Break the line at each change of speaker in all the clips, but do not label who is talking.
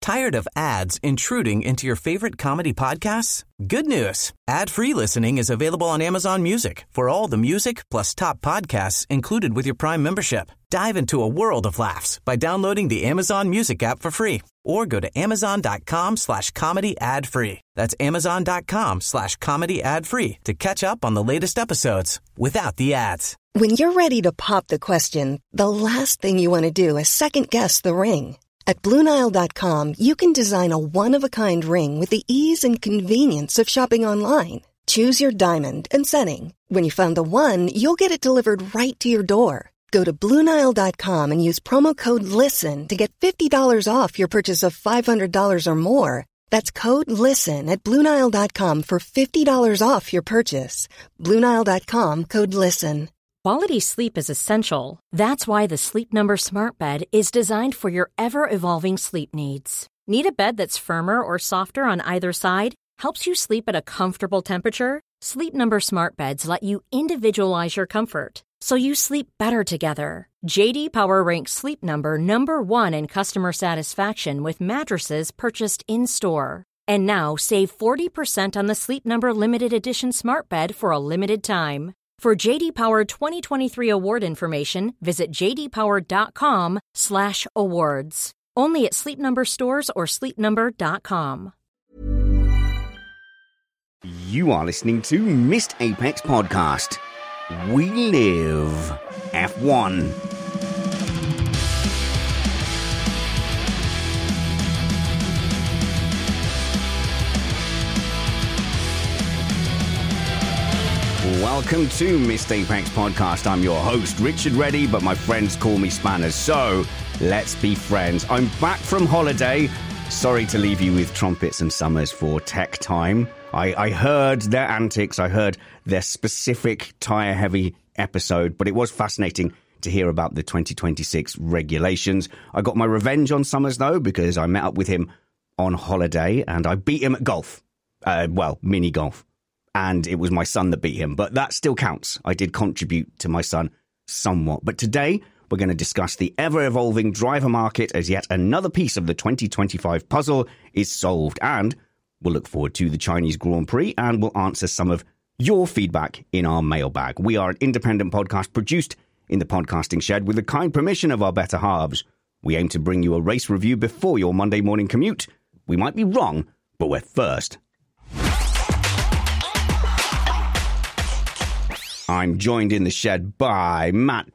Tired of ads intruding into your favorite comedy podcasts? Good news. Ad-free listening is available on Amazon Music for all the music plus top podcasts included with your Prime membership. Dive into a world of laughs by downloading the Amazon Music app for free or go to amazon.com/comedy ad-free. That's amazon.com/comedy ad-free to catch up on the latest episodes without the ads.
When you're ready to pop the question, the last thing you want to do is second-guess the ring. At BlueNile.com, you can design a one-of-a-kind ring with the ease and convenience of shopping online. Choose your diamond and setting. When you find the one, you'll get it delivered right to your door. Go to BlueNile.com and use promo code LISTEN to get $50 off your purchase of $500 or more. That's code LISTEN at BlueNile.com for $50 off your purchase. BlueNile.com, code LISTEN.
Quality sleep is essential. That's why the Sleep Number Smart Bed is designed for your ever-evolving sleep needs. Need a bed that's firmer or softer on either side? Helps you sleep at a comfortable temperature? Sleep Number Smart Beds let you individualize your comfort, so you sleep better together. J.D. Power ranks Sleep Number number 1 in customer satisfaction with mattresses purchased in-store. And now save 40% on the Sleep Number Limited Edition Smart Bed for a limited time. For J.D. Power 2023 award information, visit jdpower.com/awards. Only at Sleep Number stores or sleepnumber.com.
You are listening to Missed Apex Podcast. We live F1. Welcome to Missed Apex Podcast. I'm your host, Richard Reddy, but my friends call me Spanners, so let's be friends. I'm back from holiday. Sorry to leave you with Trumpets and Summers for tech time. I heard their antics, I heard their specific tyre-heavy episode, but it was fascinating to hear about the 2026 regulations. I got my revenge on Summers, though, because I met up with him on holiday, and I beat him at golf. Mini golf. And it was my son that beat him, but that still counts. I did contribute to my son somewhat. But today, we're going to discuss the ever-evolving driver market as yet another piece of the 2025 puzzle is solved. And we'll look forward to the Chinese Grand Prix, and we'll answer some of your feedback in our mailbag. We are an independent podcast produced in the podcasting shed with the kind permission of our better halves. We aim to bring you a race review before your Monday morning commute. We might be wrong, but we're first. I'm joined in the shed by Matt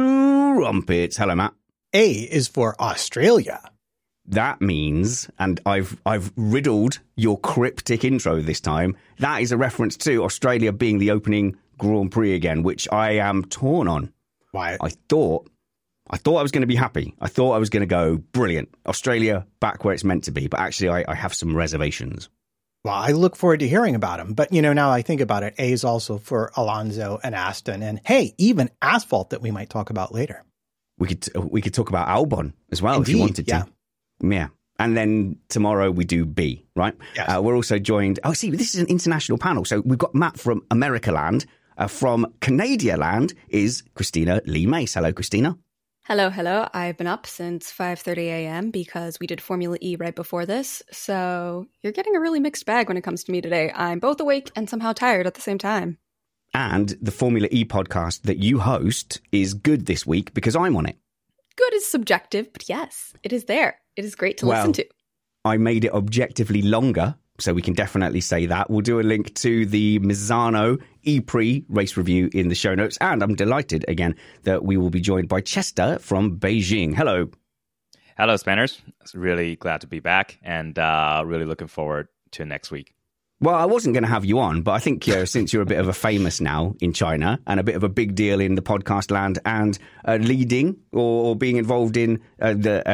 Trumpets. Hello, Matt.
A is for Australia.
That means, and I've riddled your cryptic intro this time, that is a reference to Australia being the opening Grand Prix again, which I am torn on.
Why?
I thought I was going to be happy. I thought I was going to go, brilliant, Australia back where it's meant to be. But actually, I have some reservations.
Well, I look forward to hearing about him. But, now I think about it, A is also for Alonso and Aston. And, hey, even Asphalt that we might talk about later.
We could talk about Albon as well.
Indeed,
if you wanted to.
Yeah.
Yeah. And then tomorrow we do B, right?
Yes.
We're also joined. Oh, see, this is an international panel. So we've got Matt from America Land. From Canada Land is Christina Lee Mace. Hello, Christina.
Hello. I've been up since 5:30 a.m. because we did Formula E right before this. So you're getting a really mixed bag when it comes to me today. I'm both awake and somehow tired at the same time.
And the Formula E podcast that you host is good this week because I'm on it.
Good is subjective, but yes, it is there. It is great to listen to.
I made it objectively longer, so we can definitely say that. We'll do a link to the Misano E-Prix race review in the show notes. And I'm delighted, again, that we will be joined by Chester from Beijing. Hello.
Hello, Spanners. Really glad to be back and really looking forward to next week.
Well, I wasn't going to have you on, but I think since you're a bit of a famous now in China and a bit of a big deal in the podcast land and leading or being involved in the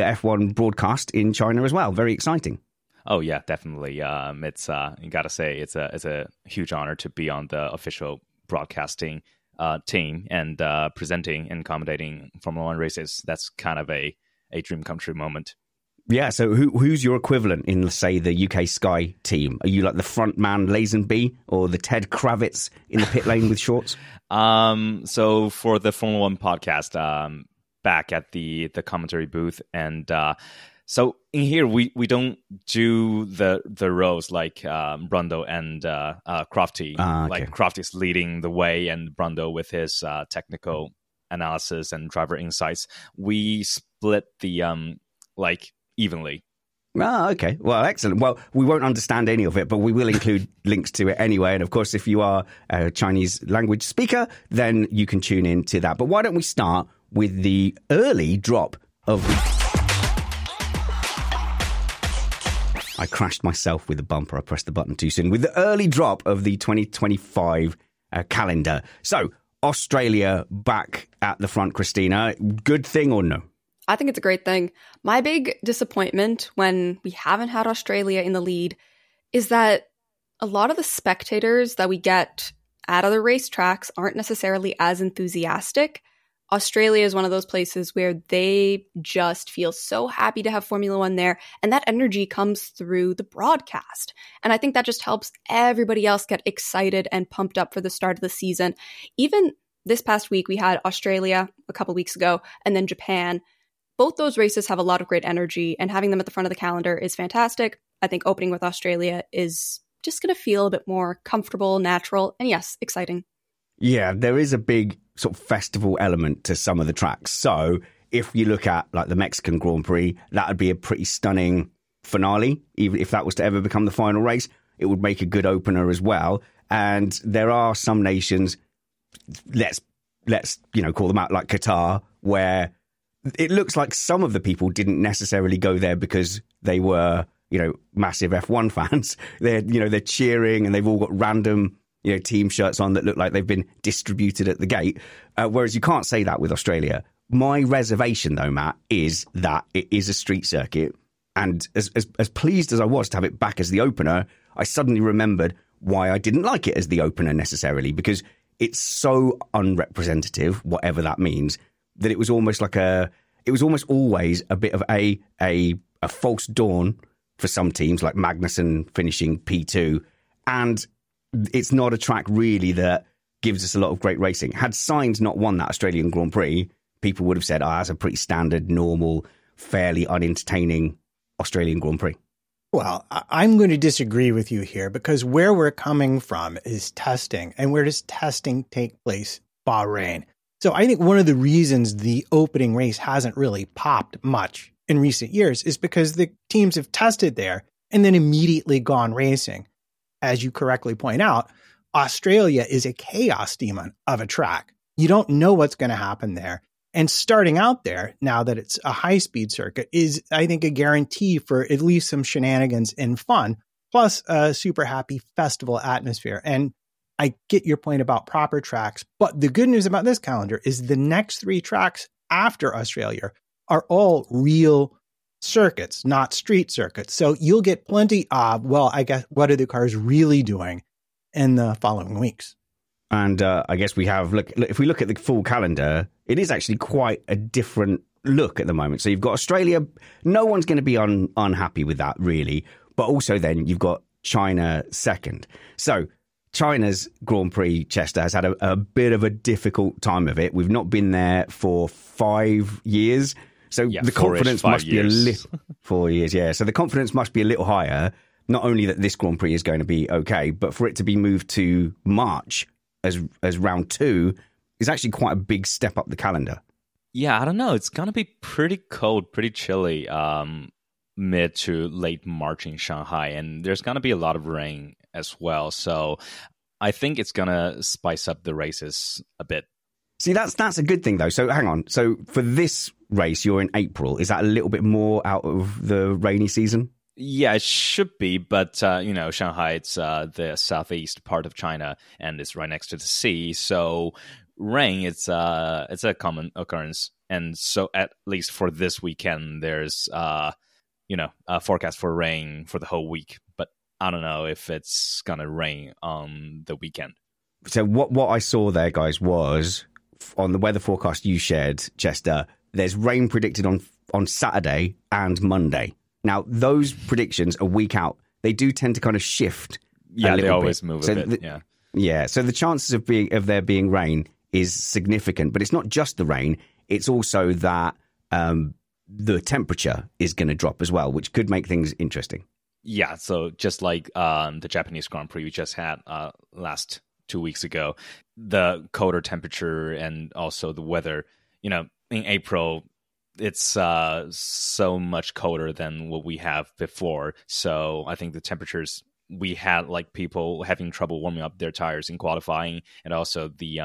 F1 broadcast in China as well. Very exciting.
Oh, yeah, definitely. It's you got to say it's a huge honor to be on the official broadcasting team and presenting and commentating Formula One races. That's kind of a dream come true moment.
Yeah, so who's your equivalent in, say, the UK Sky team? Are you like the front man, Lazenby, or the Ted Kravitz in the pit lane with shorts?
So for the Formula One podcast, back at the commentary booth, and So in here, we don't do the roles like Brundle and Crofty.
Okay.
Like Crofty's leading the way, and Brundle with his technical analysis and driver insights. We split the evenly.
Ah, okay. Well, excellent. Well, we won't understand any of it, but we will include links to it anyway. And of course, if you are a Chinese language speaker, then you can tune in to that. But why don't we start with the early drop of... I crashed myself with the bumper. I pressed the button too soon. With the early drop of the 2025 calendar. So, Australia back at the front, Christina. Good thing or no?
I think it's a great thing. My big disappointment when we haven't had Australia in the lead is that a lot of the spectators that we get at other racetracks aren't necessarily as enthusiastic. Australia is one of those places where they just feel so happy to have Formula One there, and that energy comes through the broadcast. And I think that just helps everybody else get excited and pumped up for the start of the season. Even this past week, we had Australia a couple weeks ago, and then Japan. Both those races have a lot of great energy, and having them at the front of the calendar is fantastic. I think opening with Australia is just going to feel a bit more comfortable, natural, and yes, exciting.
Yeah, there is a big sort of festival element to some of the tracks. So if you look at like the Mexican Grand Prix, that would be a pretty stunning finale. Even if that was to ever become the final race, it would make a good opener as well. And there are some nations, let's call them out, like Qatar, where it looks like some of the people didn't necessarily go there because they were, massive F1 fans. They're cheering, and they've all got random team shirts on that look like they've been distributed at the gate. Whereas you can't say that with Australia. My reservation, though, Matt, is that it is a street circuit. And as pleased as I was to have it back as the opener, I suddenly remembered why I didn't like it as the opener necessarily, because it's so unrepresentative, whatever that means, that it was almost like it was almost always a bit of a false dawn for some teams, like Magnussen finishing P2. And it's not a track really that gives us a lot of great racing. Had Sainz not won that Australian Grand Prix, people would have said, that's a pretty standard, normal, fairly unentertaining Australian Grand Prix.
Well, I'm going to disagree with you here, because where we're coming from is testing. And where does testing take place? Bahrain. So I think one of the reasons the opening race hasn't really popped much in recent years is because the teams have tested there and then immediately gone racing. As you correctly point out, Australia is a chaos demon of a track. You don't know what's going to happen there. And starting out there, now that it's a high-speed circuit, is, I think, a guarantee for at least some shenanigans and fun, plus a super happy festival atmosphere. And I get your point about proper tracks, but the good news about this calendar is the next 3 tracks after Australia are all real circuits, not street circuits. So you'll get plenty of, I guess, what are the cars really doing in the following weeks?
And I guess we have, if we look at the full calendar, it is actually quite a different look at the moment. So you've got Australia. No one's going to be unhappy with that, really. But also then you've got China second. So China's Grand Prix, Chester, has had a bit of a difficult time of it. We've not been there for 5 years. So the confidence must be a little 4 years. Yeah. So the confidence must be a little higher. Not only that this Grand Prix is going to be okay, but for it to be moved to March as round 2 is actually quite a big step up the calendar.
Yeah, I don't know. It's going to be pretty cold, pretty chilly mid to late March in Shanghai. And there's going to be a lot of rain as well. So I think it's going to spice up the races a bit.
See, that's a good thing, though. So hang on. So for this race, you're in April. Is that a little bit more out of the rainy season?
Yeah, it should be. But, Shanghai, it's the southeast part of China, and it's right next to the sea. So rain, it's a common occurrence. And so at least for this weekend, there's, a forecast for rain for the whole week. But I don't know if it's going to rain on the weekend.
So what I saw there, guys, was on the weather forecast you shared, Chester, there's rain predicted on Saturday and Monday. Now, those predictions a week out, they do tend to kind of shift.
Yeah, they always move a bit.
Yeah. So the chances of there being rain is significant, but it's not just the rain. It's also that the temperature is going to drop as well, which could make things interesting.
Yeah, so just like the Japanese Grand Prix we just had last 2 weeks ago, the colder temperature and also the weather, in April, it's so much colder than what we have before. So I think the temperatures, we had like people having trouble warming up their tires in qualifying, and also the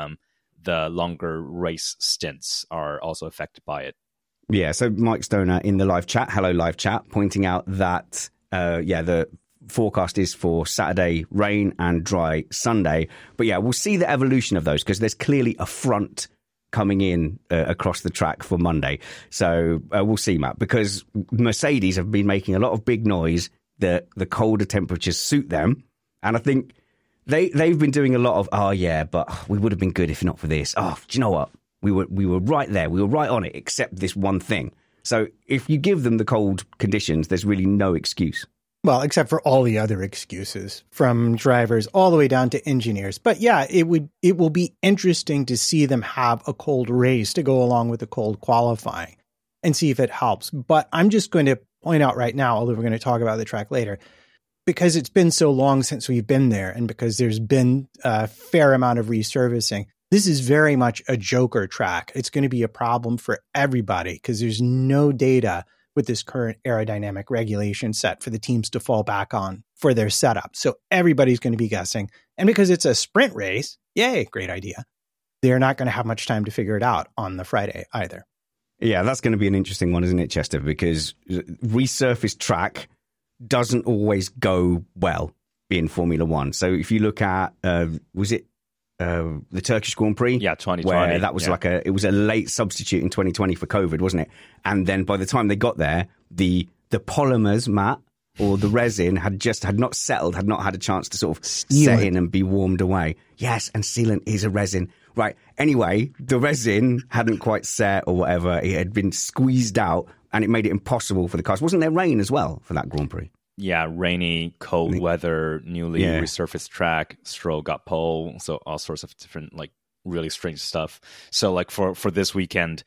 longer race stints are also affected by it.
Yeah, so Mike Stoner in the live chat, hello live chat, pointing out that the forecast is for Saturday rain and dry Sunday. But yeah, we'll see the evolution of those because there's clearly a front coming in across the track for Monday. So we'll see, Matt, because Mercedes have been making a lot of big noise that the colder temperatures suit them. And I think they've been doing a lot of, but we would have been good if not for this. Oh, do you know what? We were right there. We were right on it, except this one thing. So if you give them the cold conditions, there's really no excuse.
Well, except for all the other excuses from drivers all the way down to engineers. But yeah, it will be interesting to see them have a cold race to go along with the cold qualifying and see if it helps. But I'm just going to point out right now, although we're going to talk about the track later, because it's been so long since we've been there and because there's been a fair amount of resurfacing, this is very much a joker track. It's going to be a problem for everybody because there's no data with this current aerodynamic regulation set for the teams to fall back on for their setup. So everybody's going to be guessing. And because it's a sprint race, yay, great idea. They're not going to have much time to figure it out on the Friday either.
Yeah, that's going to be an interesting one, isn't it, Chester? Because resurfaced track doesn't always go well in Formula One. So if you look at, was it the Turkish Grand Prix?
Yeah, 2020.
Where that was it was a late substitute in 2020 for COVID, wasn't it? And then by the time they got there, the polymers, Matt, or the resin had not settled, had not had a chance to sort of set in and be warmed away. Yes, and sealant is a resin. Right. Anyway, the resin hadn't quite set or whatever. It had been squeezed out and it made it impossible for the cars. Wasn't there rain as well for that Grand Prix?
Yeah, rainy, cold weather, newly resurfaced track, Stroll got pole, so all sorts of different, like, really strange stuff. So, like, for this weekend,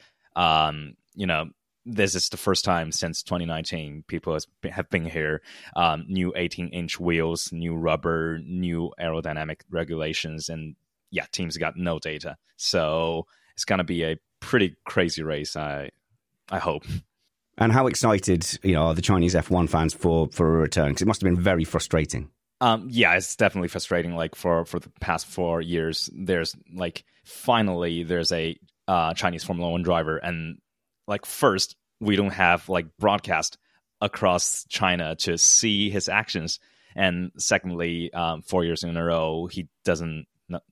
this is the first time since 2019 people have been here. New 18-inch wheels, new rubber, new aerodynamic regulations, and, yeah, teams got no data. So it's going to be a pretty crazy race, I hope.
And how excited, are the Chinese F1 fans for a return? Because it must have been very frustrating.
Yeah, it's definitely frustrating. Like for the past 4 years, there's finally there's a Chinese Formula One driver, and first we don't have broadcast across China to see his actions, and secondly, 4 years in a row he doesn't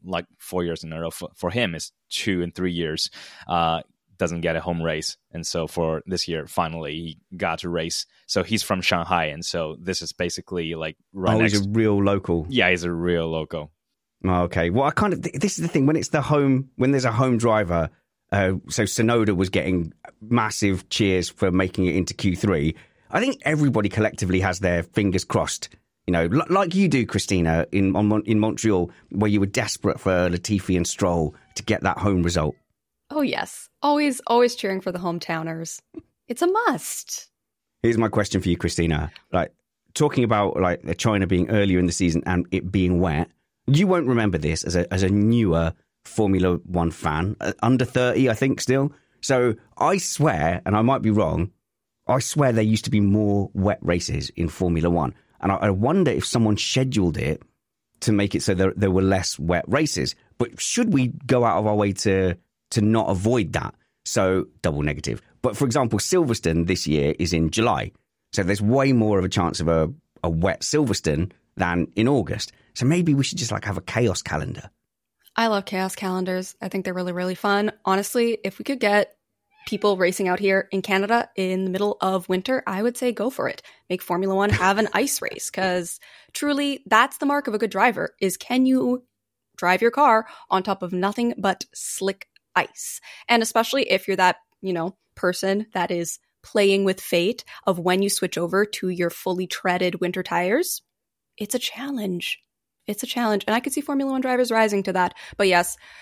4 years in a row for him is 2 and 3 years. Doesn't get a home race, and so for this year finally he got to race. So he's from Shanghai, and so this is basically
he's a real local.
Yeah, he's a real local.
Okay, well, this is the thing, when there's a home driver. So Tsunoda was getting massive cheers for making it into Q3. I think everybody collectively has their fingers crossed, like you do, Christina, in Montreal, where you were desperate for Latifi and Stroll to get that home result.
Oh, yes. Always cheering for the hometowners. It's a must.
Here's my question for you, Christina. Talking about China being earlier in the season and it being wet, you won't remember this as a newer Formula One fan, under 30, I think, still. So I swear, and I might be wrong, I swear there used to be more wet races in Formula One. And I wonder if someone scheduled it to make it so there were less wet races. But should we go out of our way to not avoid that? So double negative. But for example, Silverstone this year is in July. So there's way more of a chance of a wet Silverstone than in August. So maybe we should just have a chaos calendar.
I love chaos calendars. I think they're really, really fun. Honestly, if we could get people racing out here in Canada in the middle of winter, I would say go for it. Make Formula One have an ice race, because truly that's the mark of a good driver, is can you drive your car on top of nothing but slick ice. And especially if you're that, person that is playing with fate of when you switch over to your fully treaded winter tires, it's a challenge. It's a challenge. And I could see Formula One drivers rising to that. But yes,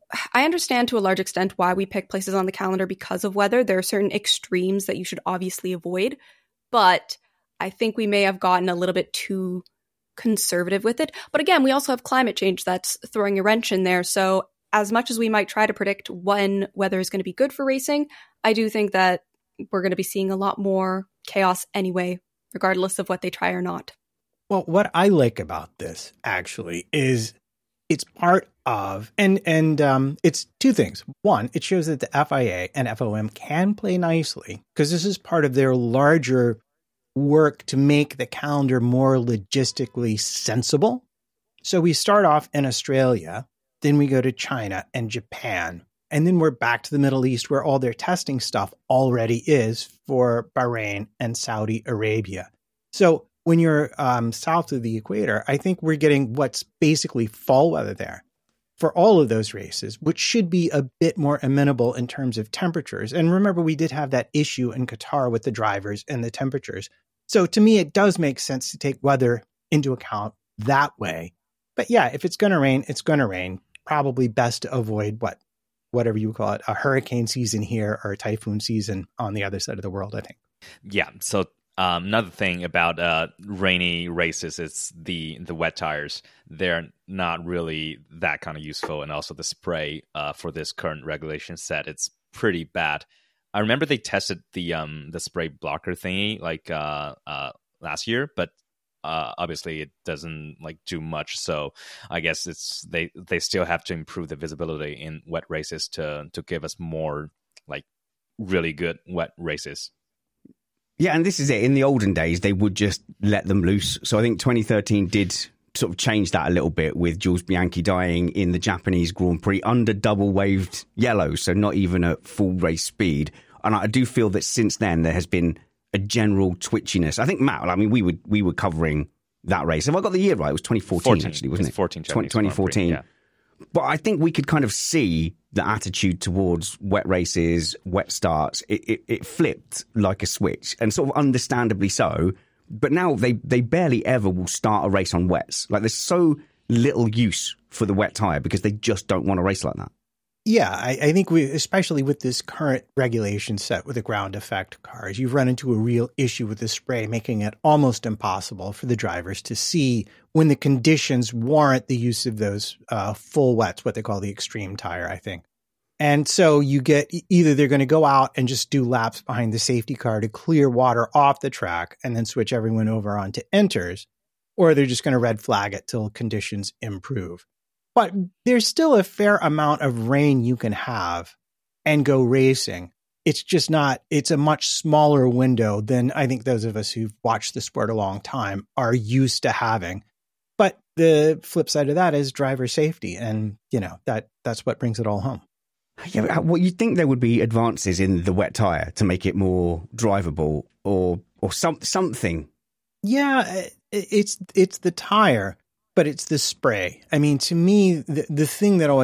I understand to a large extent why we pick places on the calendar because of weather. There are certain extremes that you should obviously avoid, but I think we may have gotten a little bit too conservative with it. But again, we also have climate change that's throwing a wrench in there. So as much as we might try to predict when weather is going to be good for racing, I do think that we're going to be seeing a lot more chaos anyway, regardless of what they try or not.
Well, what I like about this actually is it's part of, and it's two things. One, it shows that the FIA and FOM can play nicely because this is part of their larger work to make the calendar more logistically sensible. So we start off in Australia, then we go to China and Japan, and then we're back to the Middle East where all their testing stuff already is for Bahrain and Saudi Arabia. So when you're south of the equator, I think we're getting what's basically fall weather there for all of those races, which should be a bit more amenable in terms of temperatures. And remember, we did have that issue in Qatar with the drivers and the temperatures. So to me, it does make sense to take weather into account that way. But yeah, if it's going to rain, it's going to rain. Probably best to avoid whatever you call it, a hurricane season here or a typhoon season on the other side of the world, I think.
Yeah. So another thing about rainy races is the wet tires. They're not really that kind of useful, and also the spray for this current regulation set, it's pretty bad. I remember they tested the spray blocker thingy like last year, but obviously it doesn't do much. So I guess they still have to improve the visibility in wet races to give us more really good wet races.
Yeah, and this is it. In the olden days, they would just let them loose. So I think 2013 did sort of change that a little bit with Jules Bianchi dying in the Japanese Grand Prix under double waved yellow, so not even at full race speed. And I do feel that since then there has been a general twitchiness. I think, Matt, we were covering that race. Have I got the year right? It was 2014, actually, wasn't it? 2014.
Yeah.
But I think we could kind of see the attitude towards wet races, wet starts. It flipped like a switch, and sort of understandably so. But now they barely ever will start a race on wets. There's so little use for the wet tyre because they just don't want to race like that.
Yeah, I think especially with this current regulation set with the ground effect cars, you've run into a real issue with the spray, making it almost impossible for the drivers to see when the conditions warrant the use of those full wets, what they call the extreme tire, I think. And so you get either they're going to go out and just do laps behind the safety car to clear water off the track and then switch everyone over onto inters, or they're just going to red flag it till conditions improve. But there's still a fair amount of rain you can have and go racing. It's just not, it's a much smaller window than I think those of us who've watched the sport a long time are used to having. But the flip side of that is driver safety. And, that's what brings it all home.
Yeah, well, you'd think there would be advances in the wet tyre to make it more drivable or something.
Yeah, it's the tyre. But it's the spray. I mean, to me, the thing that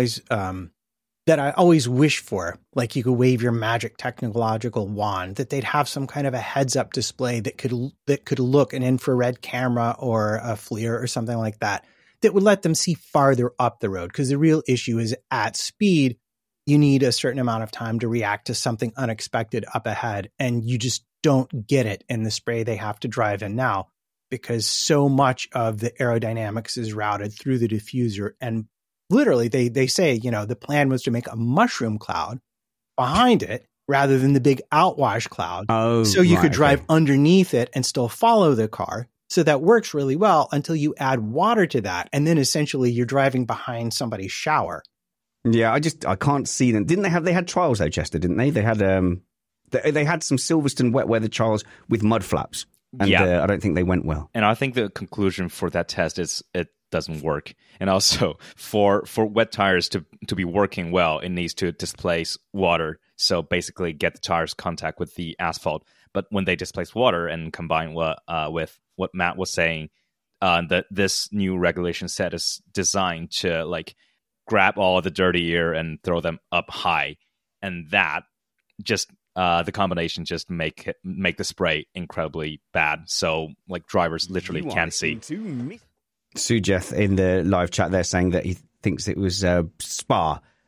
I always wish for, like you could wave your magic technological wand, that they'd have some kind of a heads-up display that could look an infrared camera or a FLIR or something like that would let them see farther up the road. Because the real issue is at speed, you need a certain amount of time to react to something unexpected up ahead, and you just don't get it in the spray they have to drive in now, because so much of the aerodynamics is routed through the diffuser. And literally, they say, the plan was to make a mushroom cloud behind it rather than the big outwash cloud.
Oh,
so you could drive underneath it and still follow the car. So that works really well until you add water to that. And then essentially you're driving behind somebody's shower.
Yeah, I can't see them. They had trials though, Chester, didn't they? They had they had some Silverstone wet weather trials with mud flaps. And I don't think they went well.
And I think the conclusion for that test is it doesn't work. And also for wet tires to be working well, it needs to displace water. So basically get the tires contact with the asphalt. But when they displace water and combine with what Matt was saying, that this new regulation set is designed to grab all the dirty air and throw them up high. And that just the combination just make the spray incredibly bad. So drivers literally can't see.
Sujeth in the live chat there saying that he thinks it was Spa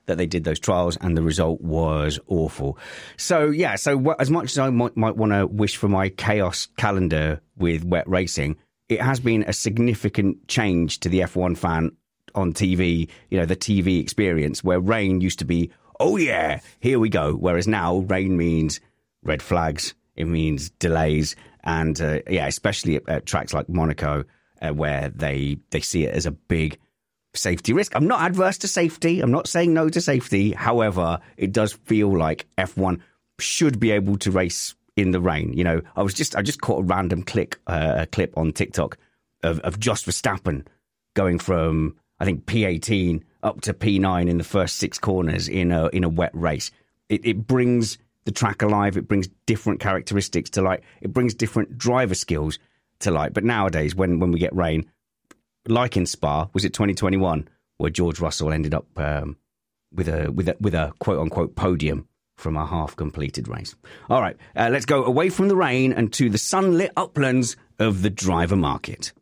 that they did those trials, and the result was awful. So, yeah, as much as I might want to wish for my chaos calendar with wet racing, it has been a significant change to the F1 fan on TV, the TV experience, where rain used to be, oh yeah, here we go. Whereas now rain means red flags, it means delays, and especially at tracks like Monaco, where they see it as a big safety risk. I'm not adverse to safety. I'm not saying no to safety. However, it does feel like F1 should be able to race in the rain. I just caught a random clip on TikTok of Jos Verstappen going from, I think, P18 up to P9 in the first 6 corners in a wet race. It brings the track alive. It brings different characteristics to light. It brings different driver skills to light. But nowadays, when we get rain, like in Spa, was it 2021, where George Russell ended up with a quote unquote podium from a half completed race. All right, let's go away from the rain and to the sunlit uplands of the driver market.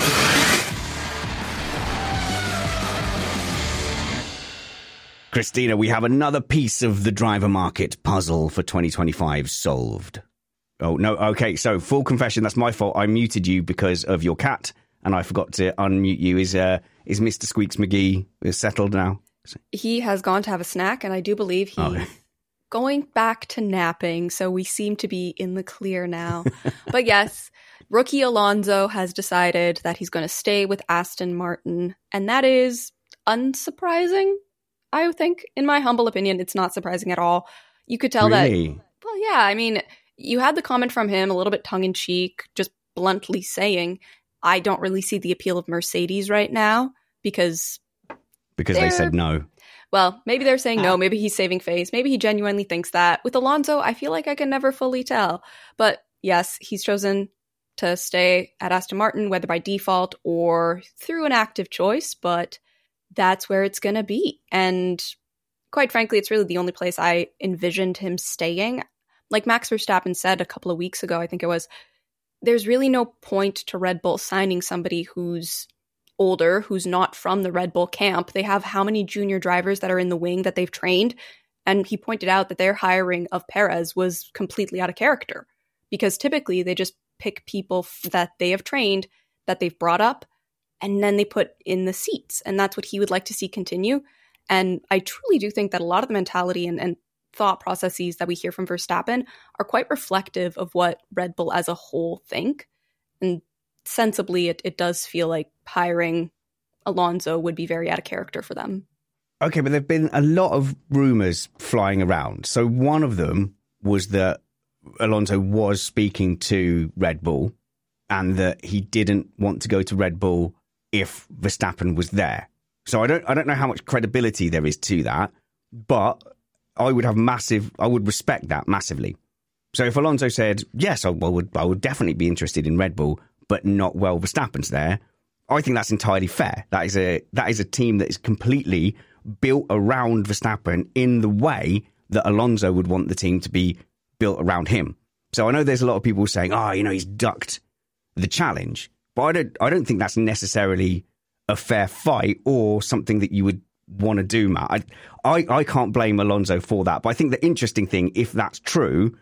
Christina, we have another piece of the driver market puzzle for 2025 solved. Oh, no. Okay. So full confession. That's my fault. I muted you because of your cat, and I forgot to unmute you. Is Mr. Squeaks McGee settled now?
He has gone to have a snack, and I do believe he's going back to napping. So we seem to be in the clear now. But yes, rookie Alonso has decided that he's going to stay with Aston Martin, and that is unsurprising. I think, in my humble opinion, it's not surprising at all. You could tell
really?
that. Well, yeah. I mean, you had the comment from him, a little bit tongue in cheek, just bluntly saying, I don't really see the appeal of Mercedes right now because
they said no.
Well, maybe they're saying no. Maybe he's saving face. Maybe he genuinely thinks that. With Alonso, I feel like I can never fully tell. But yes, he's chosen to stay at Aston Martin, whether by default or through an active choice. But that's where it's going to be. And quite frankly, it's really the only place I envisioned him staying. Like Max Verstappen said a couple of weeks ago, I think it was, there's really no point to Red Bull signing somebody who's older, who's not from the Red Bull camp. They have how many junior drivers that are in the wing that they've trained? And he pointed out that their hiring of Perez was completely out of character because typically they just pick people that they have trained, that they've brought up, and then they put in the seats. And that's what he would like to see continue. And I truly do think that a lot of the mentality and thought processes that we hear from Verstappen are quite reflective of what Red Bull as a whole think. And sensibly, it does feel like hiring Alonso would be very out of character for them.
Okay, but there have been a lot of rumours flying around. So one of them was that Alonso was speaking to Red Bull and that he didn't want to go to Red Bull if Verstappen was there. So I don't know how much credibility there is to that, but I would respect that massively. So if Alonso said, yes, I would definitely be interested in Red Bull, but not while Verstappen's there, I think that's entirely fair. That is a team that is completely built around Verstappen in the way that Alonso would want the team to be built around him. So I know there's a lot of people saying, he's ducked the challenge. But I don't think that's necessarily a fair fight or something that you would want to do, Matt. I can't blame Alonso for that. But I think the interesting thing, if that's true,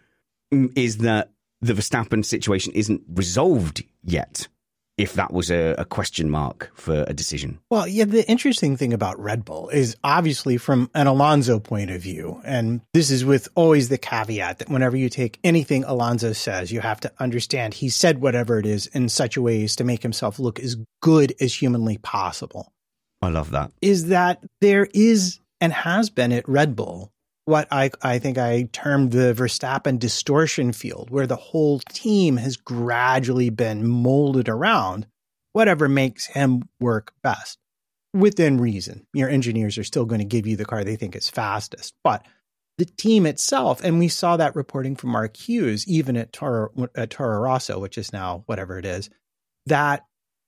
is that the Verstappen situation isn't resolved yet, if that was a question mark for a decision.
Well, yeah, the interesting thing about Red Bull is obviously from an Alonso point of view, and this is with always the caveat that whenever you take anything Alonso says, you have to understand he said whatever it is in such a way as to make himself look as good as humanly possible.
I love that.
Is that there is and has been at Red Bull what I think I termed the Verstappen distortion field, where the whole team has gradually been molded around whatever makes him work best. Within reason. Your engineers are still going to give you the car they think is fastest. But the team itself, and we saw that reporting from Mark Hughes, even at Toro Rosso, which is now whatever it is, that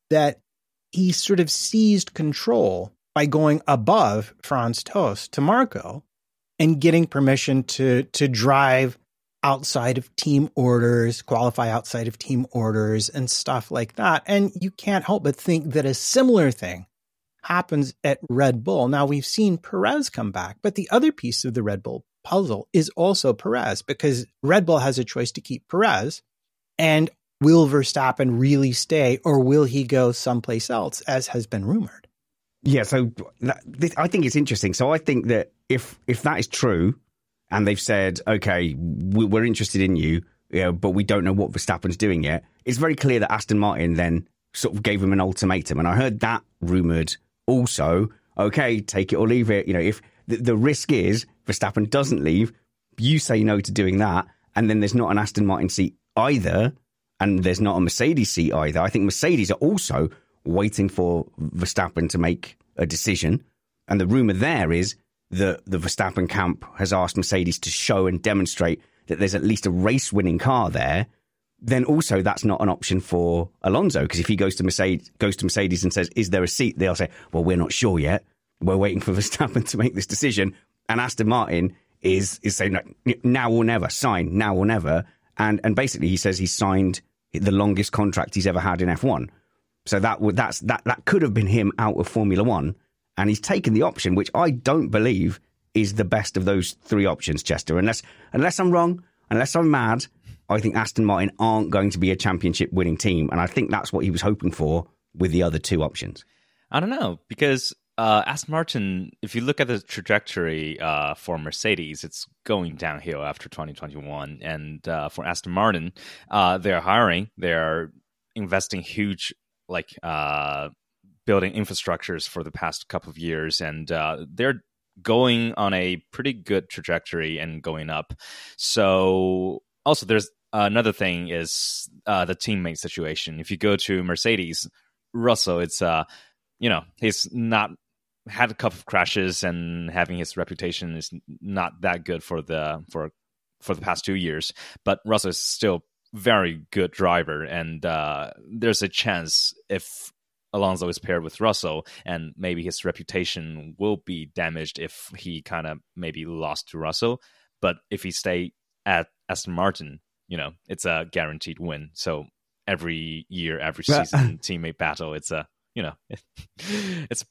he sort of seized control by going above Franz Tost to Marco and getting permission to drive outside of team orders, qualify outside of team orders and stuff like that. And you can't help but think that a similar thing happens at Red Bull. Now, we've seen Perez come back, but the other piece of the Red Bull puzzle is also Perez, because Red Bull has a choice to keep Perez. And will Verstappen really stay, or will he go someplace else, as has been rumored?
Yeah, so I think it's interesting. So I think that if that is true, and they've said, okay, we're interested in you, but we don't know what Verstappen's doing yet, it's very clear that Aston Martin then sort of gave him an ultimatum. And I heard that rumoured also, okay, take it or leave it. If the risk is Verstappen doesn't leave, you say no to doing that, and then there's not an Aston Martin seat either, and there's not a Mercedes seat either. I think Mercedes are also waiting for Verstappen to make a decision. And the rumour there is that the Verstappen camp has asked Mercedes to show and demonstrate that there's at least a race-winning car there. Then also that's not an option for Alonso, because if he goes to Mercedes and says, is there a seat? They'll say, well, we're not sure yet. We're waiting for Verstappen to make this decision. And Aston Martin is saying, now or never, sign, now or never. And basically he says he's signed the longest contract he's ever had in F1. So that could have been him out of Formula One. And he's taken the option, which I don't believe is the best of those three options, Chester. Unless I'm wrong, unless I'm mad, I think Aston Martin aren't going to be a championship winning team. And I think that's what he was hoping for with the other two options.
I don't know, because Aston Martin, if you look at the trajectory for Mercedes, it's going downhill after 2021. And for Aston Martin, they're hiring, they're investing huge, building infrastructures for the past couple of years. And they're going on a pretty good trajectory and going up. So also there's another thing is the teammate situation. If you go to Mercedes, Russell, it's, he's not had a couple of crashes, and having his reputation is not that good for the past 2 years. But Russell is still very good driver, and there's a chance if Alonso is paired with Russell, and maybe his reputation will be damaged if he kind of maybe lost to Russell. But if he stay at Aston Martin, it's a guaranteed win. So every year, every season, teammate battle, it's a it's a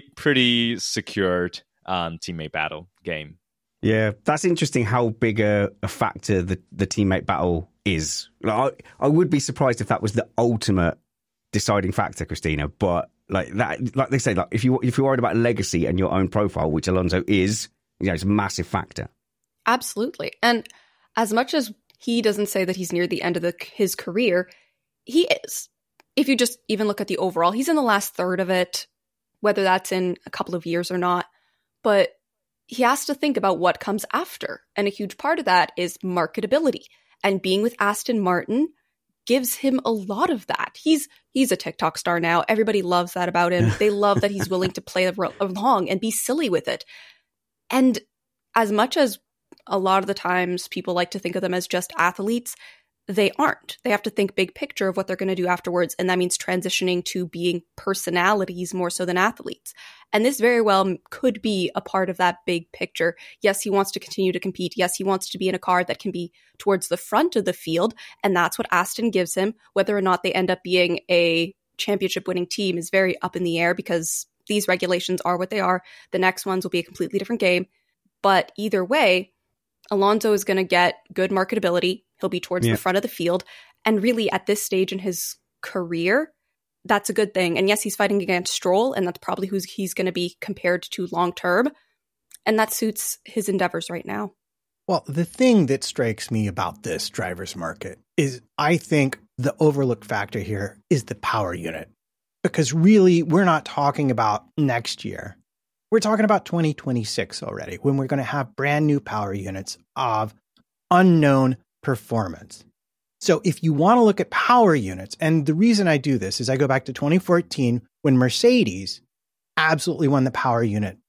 pretty secured teammate battle game.
Yeah, that's interesting how big a factor the teammate battle is. I would be surprised if that was the ultimate deciding factor, Christina. But like they say, if you're worried about legacy and your own profile, which Alonso is, it's a massive factor.
Absolutely. And as much as he doesn't say that he's near the end of his career, he is. If you just even look at the overall, he's in the last third of it, whether that's in a couple of years or not. But he has to think about what comes after. And a huge part of that is marketability. And being with Aston Martin gives him a lot of that. He's a TikTok star now. Everybody loves that about him. They love that he's willing to play along and be silly with it. And as much as a lot of the times people like to think of them as just athletes, they aren't. They have to think big picture of what they're going to do afterwards. And that means transitioning to being personalities more so than athletes. And this very well could be a part of that big picture. Yes, he wants to continue to compete. Yes, he wants to be in a car that can be towards the front of the field. And that's what Aston gives him. Whether or not they end up being a championship winning team is very up in the air, because these regulations are what they are. The next ones will be a completely different game. But either way, Alonso is going to get good marketability. He'll be towards the front of the field. And really, at this stage in his career, that's a good thing. And yes, he's fighting against Stroll, and that's probably who he's going to be compared to long term. And that suits his endeavors right now.
Well, the thing that strikes me about this driver's market is I think the overlooked factor here is the power unit. Because really, we're not talking about next year. We're talking about 2026 already, when we're going to have brand new power units of unknown performance. So if you want to look at power units, and the reason I do this is I go back to 2014 when Mercedes absolutely won the power unit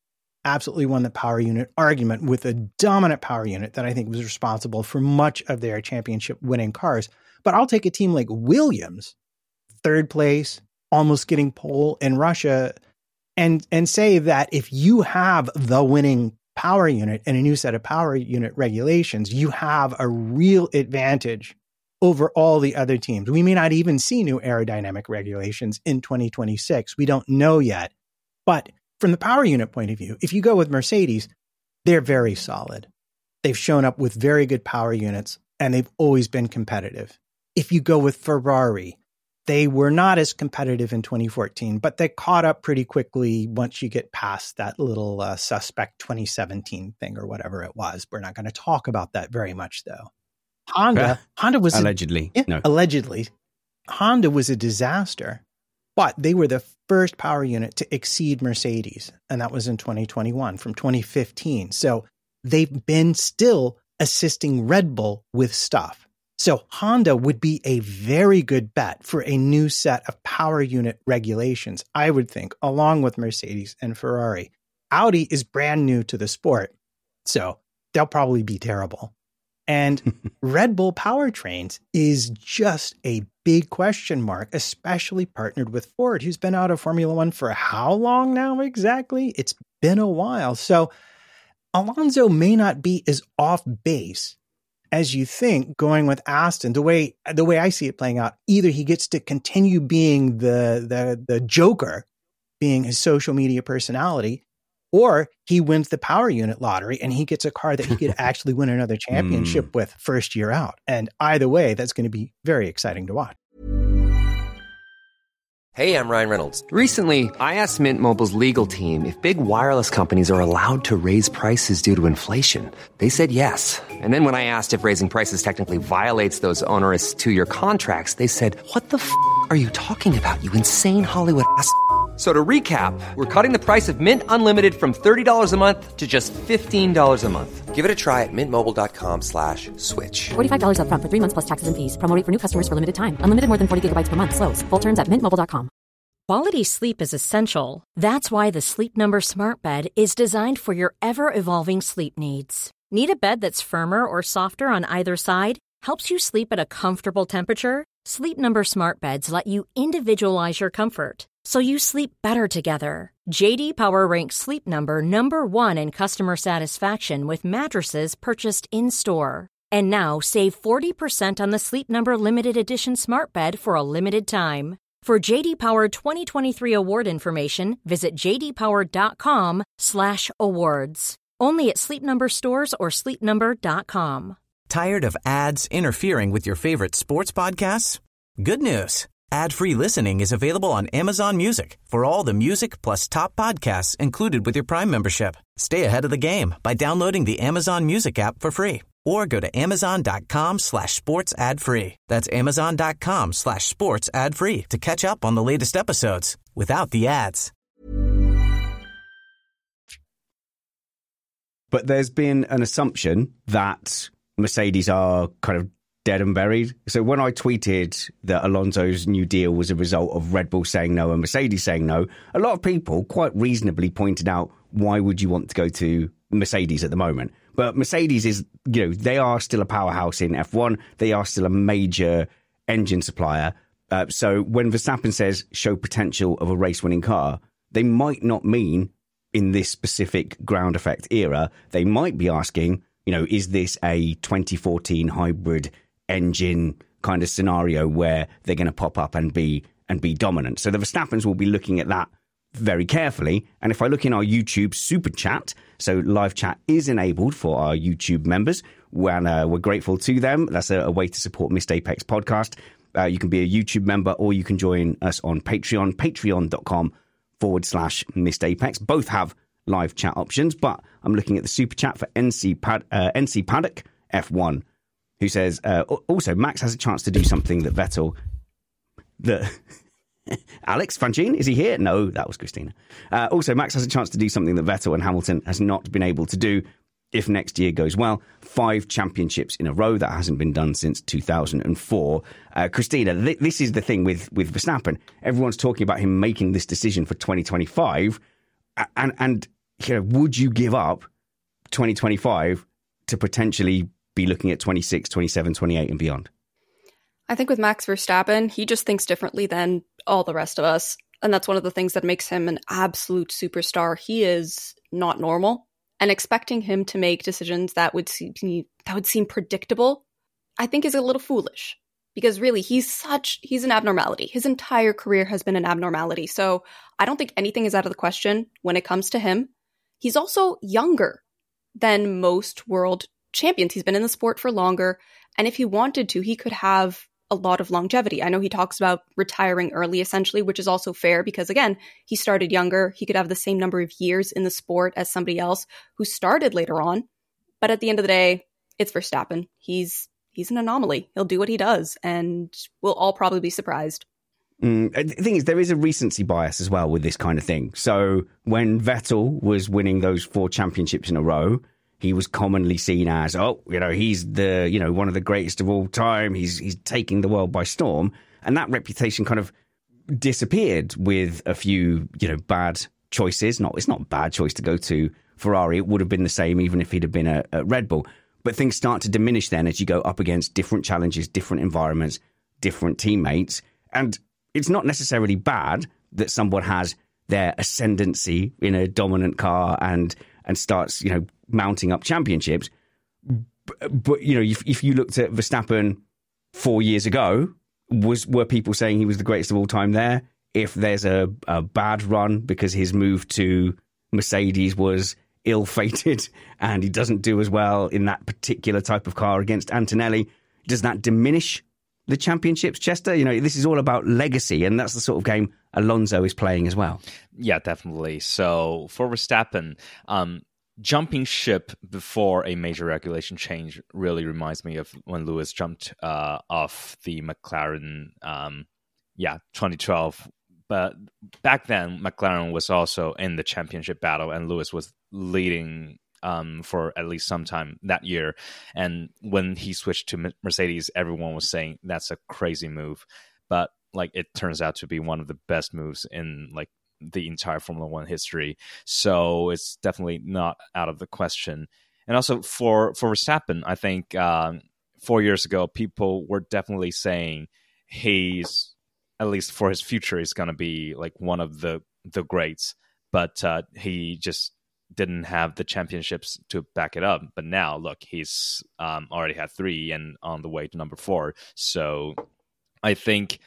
argument with a dominant power unit that I think was responsible for much of their championship winning cars. But I'll take a team like Williams, third place, almost getting pole in Russia, and say that if you have the winning power unit and a new set of power unit regulations, you have a real advantage over all the other teams. We may not even see new aerodynamic regulations in 2026. We don't know yet. But from the power unit point of view, if you go with Mercedes, they're very solid. They've shown up with very good power units, and they've always been competitive. If you go with Ferrari, they were not as competitive in 2014, but they caught up pretty quickly once you get past that little suspect 2017 thing or whatever it was. We're not going to talk about that very much, though. Honda was
allegedly.
Allegedly. Honda was a disaster, but they were the first power unit to exceed Mercedes, and that was in 2021 from 2015. So they've been still assisting Red Bull with stuff. So Honda would be a very good bet for a new set of power unit regulations, I would think, along with Mercedes and Ferrari. Audi is brand new to the sport, so they'll probably be terrible. And Red Bull Powertrains is just a big question mark, especially partnered with Ford, who's been out of Formula One for how long now exactly? It's been a while. So Alonso may not be as off base as you think going with Aston. The way I see it playing out, either he gets to continue being the Joker, being his social media personality, or he wins the power unit lottery and he gets a car that he could actually win another championship with first year out. And either way, that's going to be very exciting to watch.
Hey, I'm Ryan Reynolds. Recently, I asked Mint Mobile's legal team if big wireless companies are allowed to raise prices due to inflation. They said yes. And then when I asked if raising prices technically violates those onerous 2-year contracts, they said, "What the f*** are you talking about, you insane Hollywood ass?" So to recap, we're cutting the price of Mint Unlimited from $30 a month to just $15 a month. Give it a try at mintmobile.com/switch.
$45 up front for 3 months plus taxes and fees. Promo rate for new customers for limited time. Unlimited more than 40 gigabytes per month. Slows full terms at mintmobile.com.
Quality sleep is essential. That's why the Sleep Number Smart Bed is designed for your ever-evolving sleep needs. Need a bed that's firmer or softer on either side? Helps you sleep at a comfortable temperature? Sleep Number Smart Beds let you individualize your comfort, so you sleep better together. J.D. Power ranks Sleep Number number 1 in customer satisfaction with mattresses purchased in-store. And now save 40% on the Sleep Number Limited Edition Smart Bed for a limited time. For J.D. Power 2023 award information, visit jdpower.com/awards. Only at Sleep Number stores or sleepnumber.com.
Tired of ads interfering with your favorite sports podcasts? Good news. Ad-free listening is available on Amazon Music for all the music plus top podcasts included with your Prime membership. Stay ahead of the game by downloading the Amazon Music app for free or go to amazon.com/sports ad free. That's amazon.com/sports ad free to catch up on the latest episodes without the ads.
But there's been an assumption that Mercedes are kind of dead and buried. So when I tweeted that Alonso's new deal was a result of Red Bull saying no and Mercedes saying no, a lot of people quite reasonably pointed out, why would you want to go to Mercedes at the moment? But Mercedes is, they are still a powerhouse in F1. They are still a major engine supplier. So when Verstappen says show potential of a race-winning car, they might not mean in this specific ground effect era. They might be asking, is this a 2014 hybrid engine kind of scenario where they're going to pop up and be dominant? So the Verstappens will be looking at that very carefully. And if I look in our YouTube super chat, so live chat is enabled for our YouTube members, and we're grateful to them. That's a way to support Missed Apex podcast. You can be a YouTube member or you can join us on Patreon, patreon.com/Missed Apex. Both have live chat options, but I'm looking at the super chat for NC Paddock F1, who says, also, Max has a chance to do something that Vettel... Alex Franchine, is he here? No, that was Christina. Also, Max has a chance to do something that Vettel and Hamilton has not been able to do if next year goes well. 5 championships in a row. That hasn't been done since 2004. Christina, this is the thing with Verstappen. Everyone's talking about him making this decision for 2025. And would you give up 2025 to potentially be looking at 26, 27, 28 and beyond?
I think with Max Verstappen, he just thinks differently than all the rest of us. And that's one of the things that makes him an absolute superstar. He is not normal. And expecting him to make decisions that would seem predictable, I think is a little foolish. because really he's an abnormality. His entire career has been an abnormality. So I don't think anything is out of the question when it comes to him. He's also younger than most world champions. He's been in the sport for longer. And if he wanted to, he could have a lot of longevity. I know he talks about retiring early, essentially, which is also fair because, again, he started younger. He could have the same number of years in the sport as somebody else who started later on. But at the end of the day, it's Verstappen. He's an anomaly. He'll do what he does, and we'll all probably be surprised.
The thing is, there is a recency bias as well with this kind of thing. So when Vettel was winning those 4 championships in a row, he was commonly seen as, he's the, one of the greatest of all time. He's taking the world by storm. And that reputation kind of disappeared with a few, bad choices. It's not a bad choice to go to Ferrari. It would have been the same even if he'd have been at Red Bull. But things start to diminish then as you go up against different challenges, different environments, different teammates. And it's not necessarily bad that someone has their ascendancy in a dominant car and starts, mounting up championships. But if you looked at Verstappen 4 years ago, were people saying he was the greatest of all time there? If there's a bad run because his move to Mercedes was ill-fated and he doesn't do as well in that particular type of car against Antonelli, does that diminish the championships, Chester? This is all about legacy, and that's the sort of game Alonso is playing as well.
Yeah, definitely. So for Verstappen, jumping ship before a major regulation change really reminds me of when Lewis jumped off the McLaren, 2012. But back then, McLaren was also in the championship battle, and Lewis was leading for at least some time that year. And when he switched to Mercedes, everyone was saying that's a crazy move. But it turns out to be one of the best moves in the entire Formula One history. So it's definitely not out of the question. And also for Verstappen, I think 4 years ago, people were definitely saying he's, at least for his future, is going to be one of the greats. But he just didn't have the championships to back it up. But now, look, he's already had 3 and on the way to number 4. So I think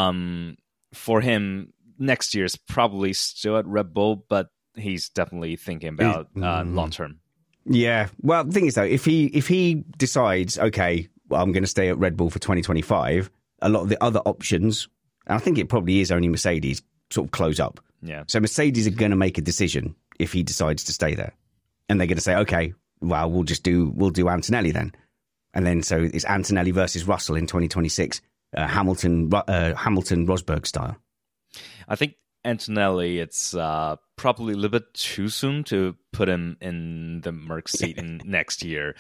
for him, next year is probably still at Red Bull, but he's definitely thinking about long term.
Yeah. Well, the thing is, though, if he decides, okay, well, I'm going to stay at Red Bull for 2025, a lot of the other options, and I think it probably is only Mercedes, sort of close up.
Yeah.
So Mercedes are going to make a decision if he decides to stay there, and they're going to say, okay, well, we'll do Antonelli then, and then so it's Antonelli versus Russell in 2026, Hamilton Rosberg style.
I think Antonelli, it's probably a little bit too soon to put him in the Merc seat in next year.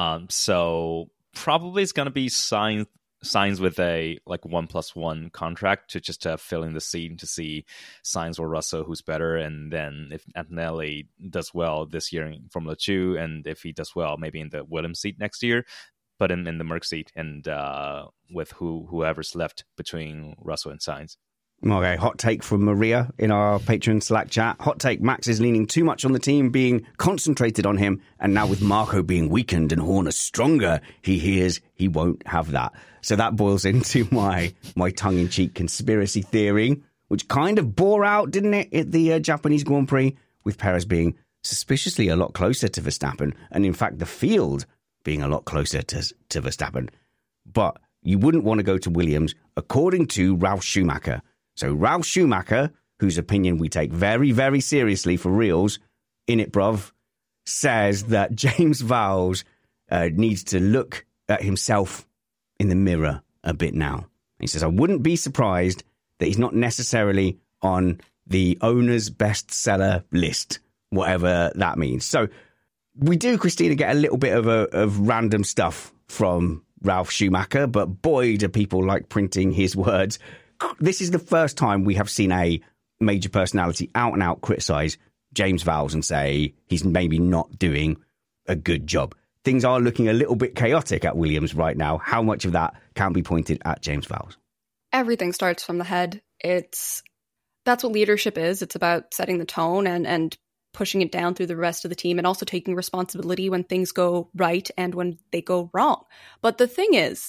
So probably it's going to be signs with a 1+1 contract to just fill in the seat to see Sainz or Russell who's better. And then if Antonelli does well this year in Formula 2, and if he does well maybe in the Williams seat next year, put him in the Merc seat and with whoever's left between Russell and Sainz.
Okay, hot take from Maria in our Patreon Slack chat. Hot take, Max is leaning too much on the team being concentrated on him, and now with Marco being weakened and Horner stronger, he hears he won't have that. So that boils into my tongue-in-cheek conspiracy theory, which kind of bore out, didn't it, at the Japanese Grand Prix, with Perez being suspiciously a lot closer to Verstappen, and in fact the field being a lot closer to Verstappen. But you wouldn't want to go to Williams, according to Ralf Schumacher. So Ralf Schumacher, whose opinion we take very, very seriously for reals, in it, bruv, says that James Vowles needs to look at himself in the mirror a bit now. He says, I wouldn't be surprised that he's not necessarily on the owner's bestseller list, whatever that means. So we do, Christina, get a little bit of random stuff from Ralf Schumacher, but boy, do people like printing his words. This is the first time we have seen a major personality out and out criticize James Vowles and say he's maybe not doing a good job. Things are looking a little bit chaotic at Williams right now. How much of that can be pointed at James Vowles?
Everything starts from the head. That's what leadership is. It's about setting the tone and pushing it down through the rest of the team, and also taking responsibility when things go right and when they go wrong. But the thing is,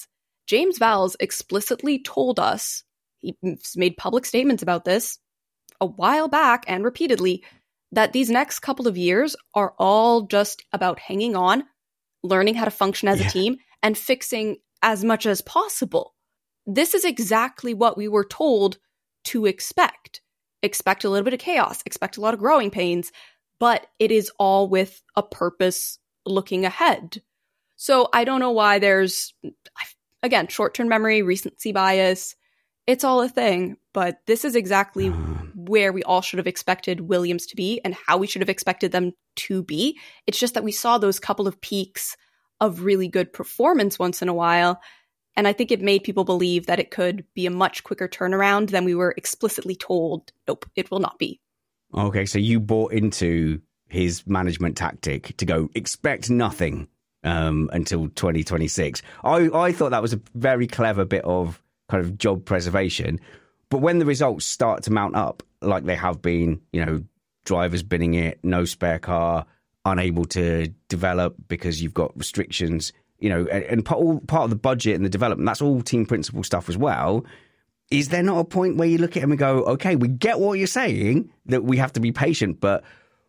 James Vowles explicitly told us, he made public statements about this a while back and repeatedly, that these next couple of years are all just about hanging on, learning how to function as a team, and fixing as much as possible. This is exactly what we were told to expect. Expect a little bit of chaos, expect a lot of growing pains, but it is all with a purpose looking ahead. So I don't know why there's, again, short-term memory, recency bias. It's all a thing, but this is exactly where we all should have expected Williams to be and how we should have expected them to be. It's just that we saw those couple of peaks of really good performance once in a while, and I think it made people believe that it could be a much quicker turnaround than we were explicitly told. Nope, it will not be.
Okay, so you bought into his management tactic to go expect nothing until 2026. I thought that was a very clever bit of kind of job preservation. But when the results start to mount up, like they have been, you know, drivers binning it, no spare car, unable to develop because you've got restrictions, you know, and part of the budget and the development, that's all team principal stuff as well. Is there not a point where you look at him and go, okay, we get what you're saying, that we have to be patient, but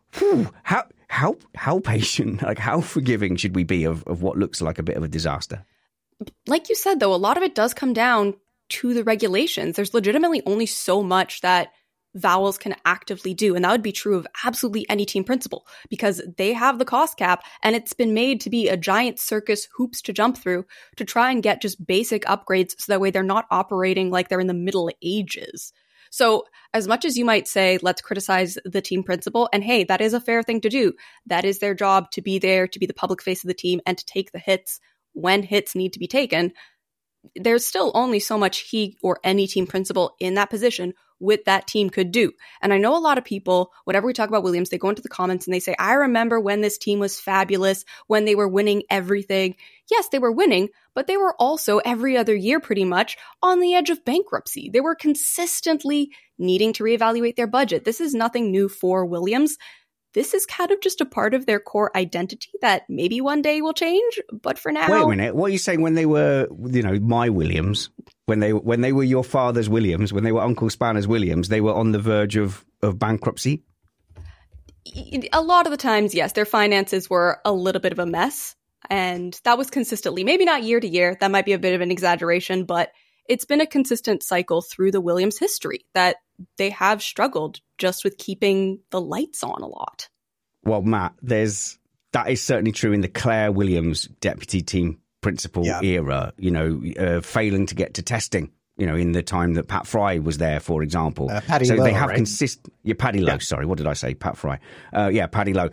how patient, like how forgiving should we be of what looks like a bit of a disaster?
Like you said, though, a lot of it does come down to the regulations. There's legitimately only so much that Vowles can actively do. And that would be true of absolutely any team principal because they have the cost cap and it's been made to be a giant circus hoops to jump through to try and get just basic upgrades so that way they're not operating like they're in the Middle Ages. So as much as you might say, let's criticize the team principal, and hey, that is a fair thing to do. That is their job, to be there, to be the public face of the team and to take the hits when hits need to be taken. There's still only so much he or any team principal in that position with that team could do. And I know a lot of people, whenever we talk about Williams, they go into the comments and they say, I remember when this team was fabulous, when they were winning everything. Yes, they were winning, but they were also every other year pretty much on the edge of bankruptcy. They were consistently needing to reevaluate their budget. This is nothing new for Williams. This is kind of just a part of their core identity that maybe one day will change, but for now...
Wait a minute, what are you saying when they were, you know, my Williams, when they were your father's Williams, when they were Uncle Spanner's Williams, they were on the verge of bankruptcy?
A lot of the times, yes, their finances were a little bit of a mess, and that was consistently, maybe not year to year, that might be a bit of an exaggeration, but it's been a consistent cycle through the Williams history that they have struggled just with keeping the lights on a lot.
Well, Matt, that is certainly true in the Claire Williams deputy team principal era, you know, failing to get to testing, you know, in the time that Pat Fry was there, for example.
Paddy
so
Lowe,
they have
right?
Paddy Lowe, sorry, what did I say? Pat Fry. Paddy Lowe.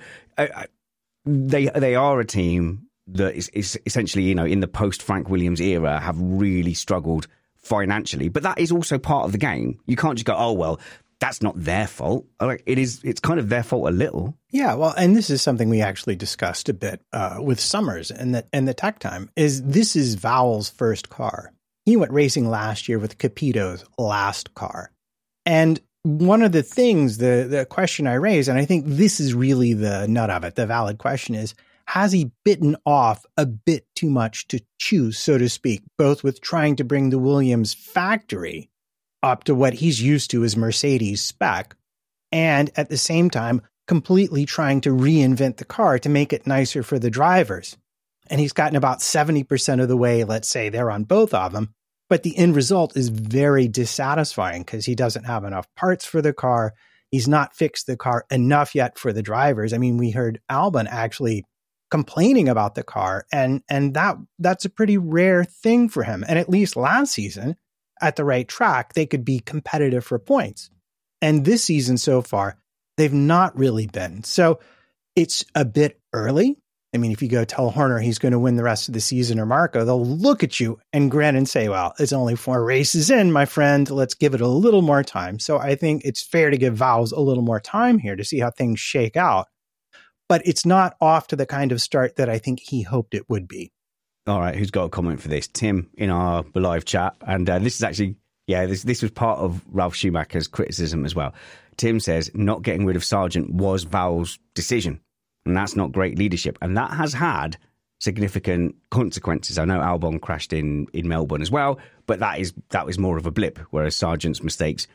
They are a team that is essentially, you know, in the post-Frank Williams era have really struggled financially, but that is also part of the game. You can't just go, oh, well, that's not their fault. Like it's kind of their fault a little.
Yeah, well, and this is something we actually discussed a bit with Summers and the Tech Time, is this is Vowles' first car. He went racing last year with Capito's last car. And one of the things, the question I raised, and I think this is really the nut of it, the valid question is, has he bitten off a bit too much to chew, so to speak, both with trying to bring the Williams factory up to what he's used to as Mercedes spec, and at the same time, completely trying to reinvent the car to make it nicer for the drivers. And he's gotten about 70% of the way, let's say, there on both of them. But the end result is very dissatisfying because he doesn't have enough parts for the car. He's not fixed the car enough yet for the drivers. I mean, we heard Albon actually complaining about the car, and that's a pretty rare thing for him. And at least last season, at the right track, they could be competitive for points. And this season so far, they've not really been. So it's a bit early. I mean, if you go tell Horner he's going to win the rest of the season or Marco, they'll look at you and grin and say, well, it's only 4 races in, my friend. Let's give it a little more time. So I think it's fair to give Vowles a little more time here to see how things shake out. But it's not off to the kind of start that I think he hoped it would be.
All right, who's got a comment for this? Tim in our live chat. And this is actually, this was part of Ralf Schumacher's criticism as well. Tim says, not getting rid of Sargent was Vowles' decision. And that's not great leadership. And that has had significant consequences. I know Albon crashed in Melbourne as well, but that was more of a blip, whereas Sargent's mistakes,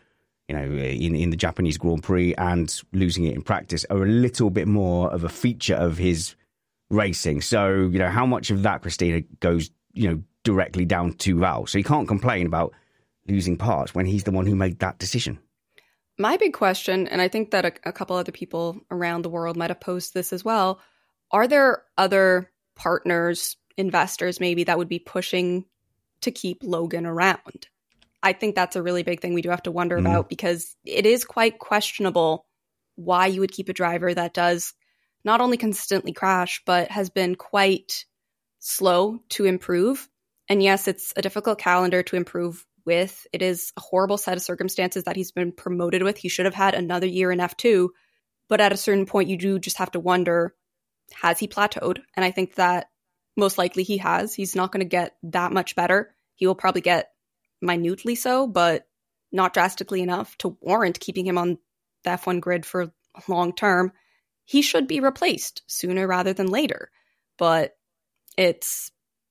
in the Japanese Grand Prix and losing it in practice are a little bit more of a feature of his racing. So, how much of that, Christina, goes, directly down to Val? So he can't complain about losing parts when he's the one who made that decision.
My big question, and I think that a couple other people around the world might have posed this as well, are there other partners, investors maybe, that would be pushing to keep Logan around? I think that's a really big thing we do have to wonder about, because it is quite questionable why you would keep a driver that does not only consistently crash, but has been quite slow to improve. And yes, it's a difficult calendar to improve with. It is a horrible set of circumstances that he's been promoted with. He should have had another year in F2. But at a certain point, you do just have to wonder, has he plateaued? And I think that most likely he has. He's not going to get that much better. He will probably get minutely so, but not drastically enough to warrant keeping him on the F1 grid for long term. He should be replaced sooner rather than later. But it's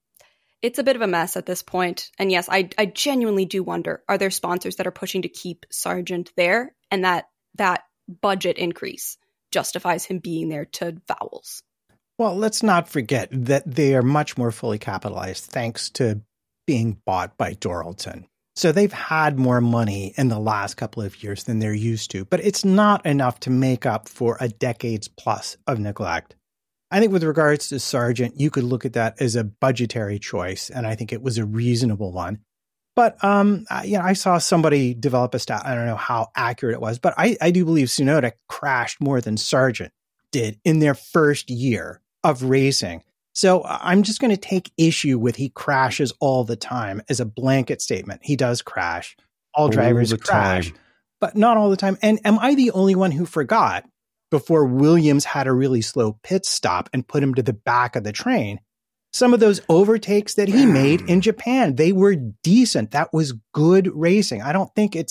a bit of a mess at this point. And yes, I genuinely do wonder, are there sponsors that are pushing to keep Sargent there, and that budget increase justifies him being there to vowels?
Well, let's not forget that they are much more fully capitalized thanks to being bought by Dorilton. So they've had more money in the last couple of years than they're used to, but it's not enough to make up for a decade's plus of neglect. I think with regards to Sargent, you could look at that as a budgetary choice, and I think it was a reasonable one. But I saw somebody develop a stat. I don't know how accurate it was, but I do believe Tsunoda crashed more than Sargent did in their first year of racing. So I'm just going to take issue with he crashes all the time as a blanket statement. He does crash. All drivers crash, but not all the time. And am I the only one who forgot before Williams had a really slow pit stop and put him to the back of the train? Some of those overtakes that he made in Japan, they were decent. That was good racing. I don't think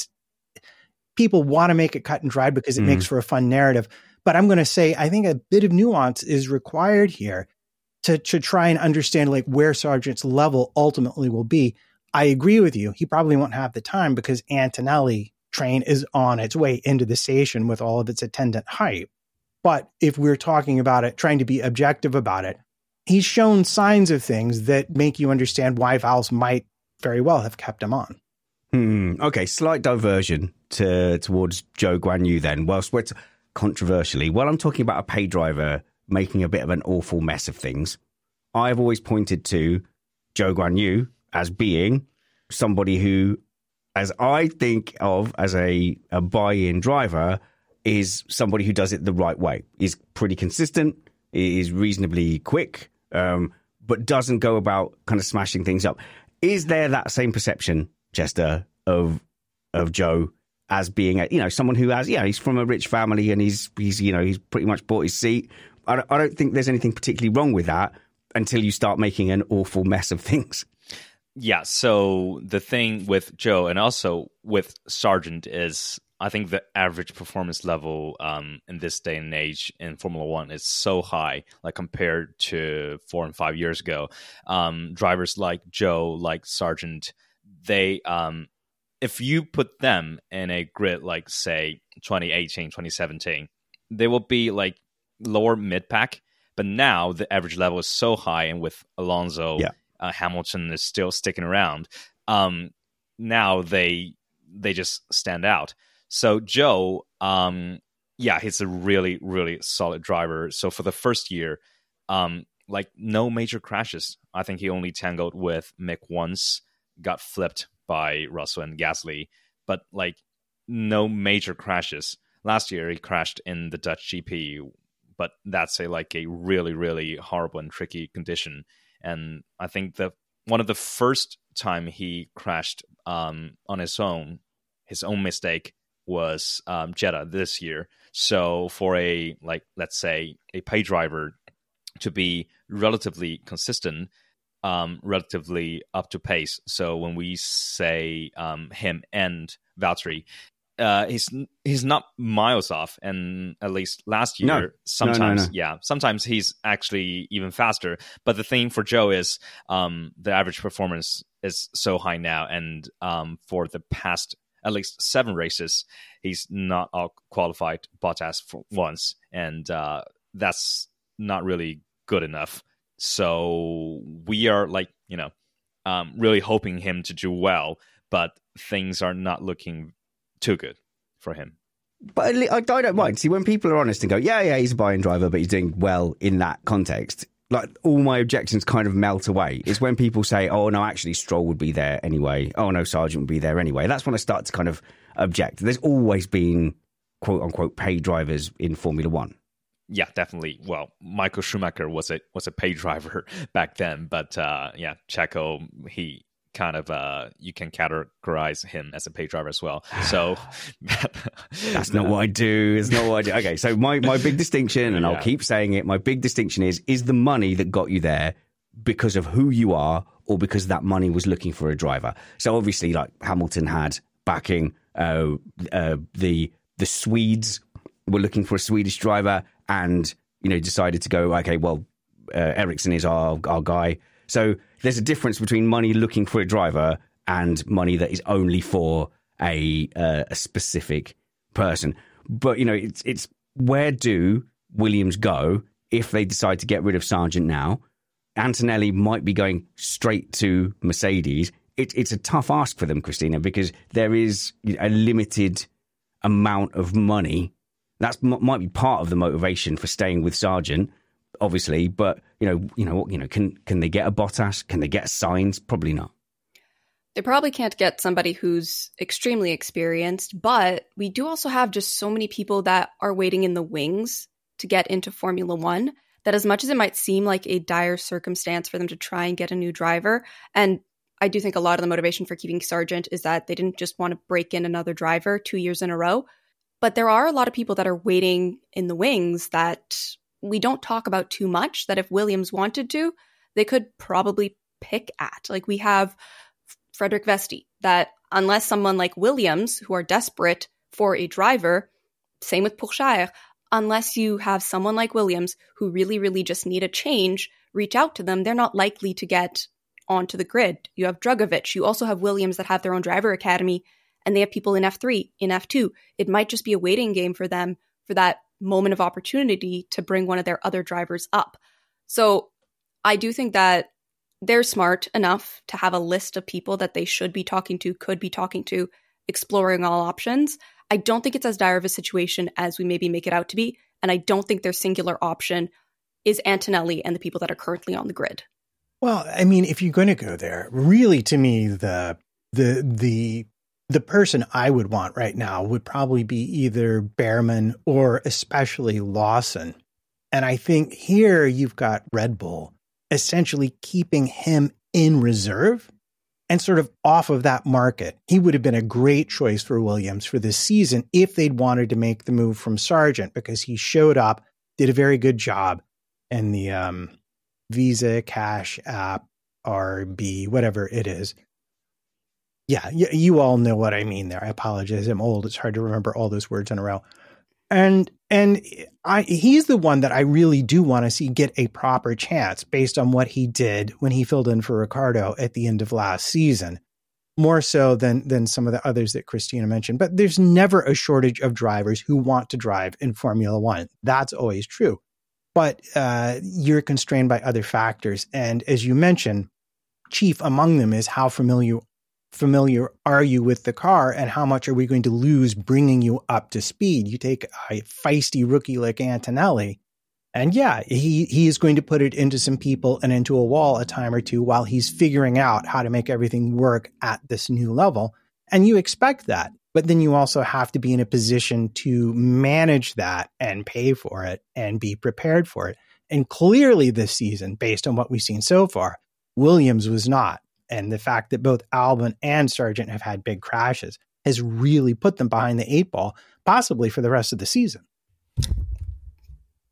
people want to make it cut and dry because it makes for a fun narrative. But I'm going to say, I think a bit of nuance is required here to try and understand where Sargent's level ultimately will be. I agree with you. He probably won't have the time because Antonelli train is on its way into the station with all of its attendant hype. But if we're talking about it, trying to be objective about it, he's shown signs of things that make you understand why Vowles might very well have kept him on.
Okay, slight diversion towards Zhou Guanyu then. Whilst we're controversially, while I'm talking about a pay driver making a bit of an awful mess of things, I've always pointed to Zhou Guanyu as being somebody who, as I think of as a buy-in driver, is somebody who does it the right way. Is pretty consistent, is reasonably quick, but doesn't go about kind of smashing things up. Is there that same perception, Chester, of Zhou as being someone who has, he's from a rich family and he's pretty much bought his seat? I don't think there's anything particularly wrong with that until you start making an awful mess of things.
Yeah, so the thing with Zhou and also with Sargent is I think the average performance level in this day and age in Formula One is so high, compared to 4 and 5 years ago. Drivers like Zhou, like Sargent, they if you put them in a grid like, say, 2018, 2017, they will be lower mid-pack, but now the average level is so high, and with Alonso, Hamilton is still sticking around. Now they just stand out. So Zhou, he's a really, really solid driver. So for the first year, no major crashes. I think he only tangled with Mick once, got flipped by Russell and Gasly, but no major crashes. Last year he crashed in the Dutch GP, but that's a really, really horrible and tricky condition. And I think one of the first time he crashed on his own mistake was Jeddah this year. So for let's say a pay driver to be relatively consistent, relatively up to pace. So when we say him and Valtteri, he's not miles off, and at least last year, sometimes he's actually even faster. But the thing for Zhou is the average performance is so high now, and for the past at least 7 races, he's not out qualified Bottas for once, and that's not really good enough. So we are really hoping him to do well, but things are not looking too good for him.
But I don't mind. See, when people are honest and go, yeah, he's a buy-in driver, but he's doing well in that context, like all my objections kind of melt away. It's when people say, oh, no, actually Stroll would be there anyway. Oh, no, Sargent would be there anyway. That's when I start to kind of object. There's always been, quote-unquote, paid drivers in Formula One.
Yeah, definitely. Well, Michael Schumacher was a paid driver back then, but Checo, he kind of you can categorize him as a paid driver as well. So
that's not what I do. It's not what I do. Okay, so my big distinction, and I'll keep saying it, my big distinction is the money that got you there because of who you are or because that money was looking for a driver. So obviously, like Hamilton had backing, the Swedes were looking for a Swedish driver and, decided to go, okay, well, Ericsson is our guy. So there's a difference between money looking for a driver and money that is only for a specific person. But, it's where do Williams go if they decide to get rid of Sargent now? Antonelli might be going straight to Mercedes. It's a tough ask for them, Christina, because there is a limited amount of money. That might be part of the motivation for staying with Sargent, obviously. But can they get a Bottas? Can they get a Sainz? Probably not.
They probably can't get somebody who's extremely experienced, but we do also have just so many people that are waiting in the wings to get into Formula One that as much as it might seem like a dire circumstance for them to try and get a new driver, and I do think a lot of the motivation for keeping Sargent is that they didn't just want to break in another driver 2 years in a row, but there are a lot of people that are waiting in the wings that we don't talk about too much, that if Williams wanted to, they could probably pick at. Like we have Frederick Vesti, that unless someone like Williams, who are desperate for a driver, same with Pourchaire, unless you have someone like Williams who really, really just need a change, reach out to them, they're not likely to get onto the grid. You have Drugovich. You also have Williams that have their own driver academy, and they have people in F3, in F2. It might just be a waiting game for them for that moment of opportunity to bring one of their other drivers up. So I do think that they're smart enough to have a list of people that they should be talking to, could be talking to, exploring all options. I don't think it's as dire of a situation as we maybe make it out to be. And I don't think their singular option is Antonelli and the people that are currently on the grid.
Well, I mean, if you're going to go there, really, to me, the person I would want right now would probably be either Behrman or especially Lawson. And I think here you've got Red Bull essentially keeping him in reserve and sort of off of that market. He would have been a great choice for Williams for this season if they'd wanted to make the move from Sargent, because he showed up, did a very good job, and the Visa, Cash App, RB, whatever it is. Yeah, you all know what I mean there. I apologize. I'm old. It's hard to remember all those words in a row. And he's the one that I really do want to see get a proper chance based on what he did when he filled in for Ricardo at the end of last season, more so than some of the others that Christina mentioned. But there's never a shortage of drivers who want to drive in Formula One. That's always true. But you're constrained by other factors. And as you mentioned, chief among them is how familiar are you with the car, and how much are we going to lose bringing you up to speed? You take a feisty rookie like Antonelli, and yeah, he is going to put it into some people and into a wall a time or two while he's figuring out how to make everything work at this new level. And you expect that, but then you also have to be in a position to manage that and pay for it and be prepared for it. And clearly this season, based on what we've seen so far, Williams was not. And the fact that both Albon and Sargent have had big crashes has really put them behind the 8 ball, possibly for the rest of the season.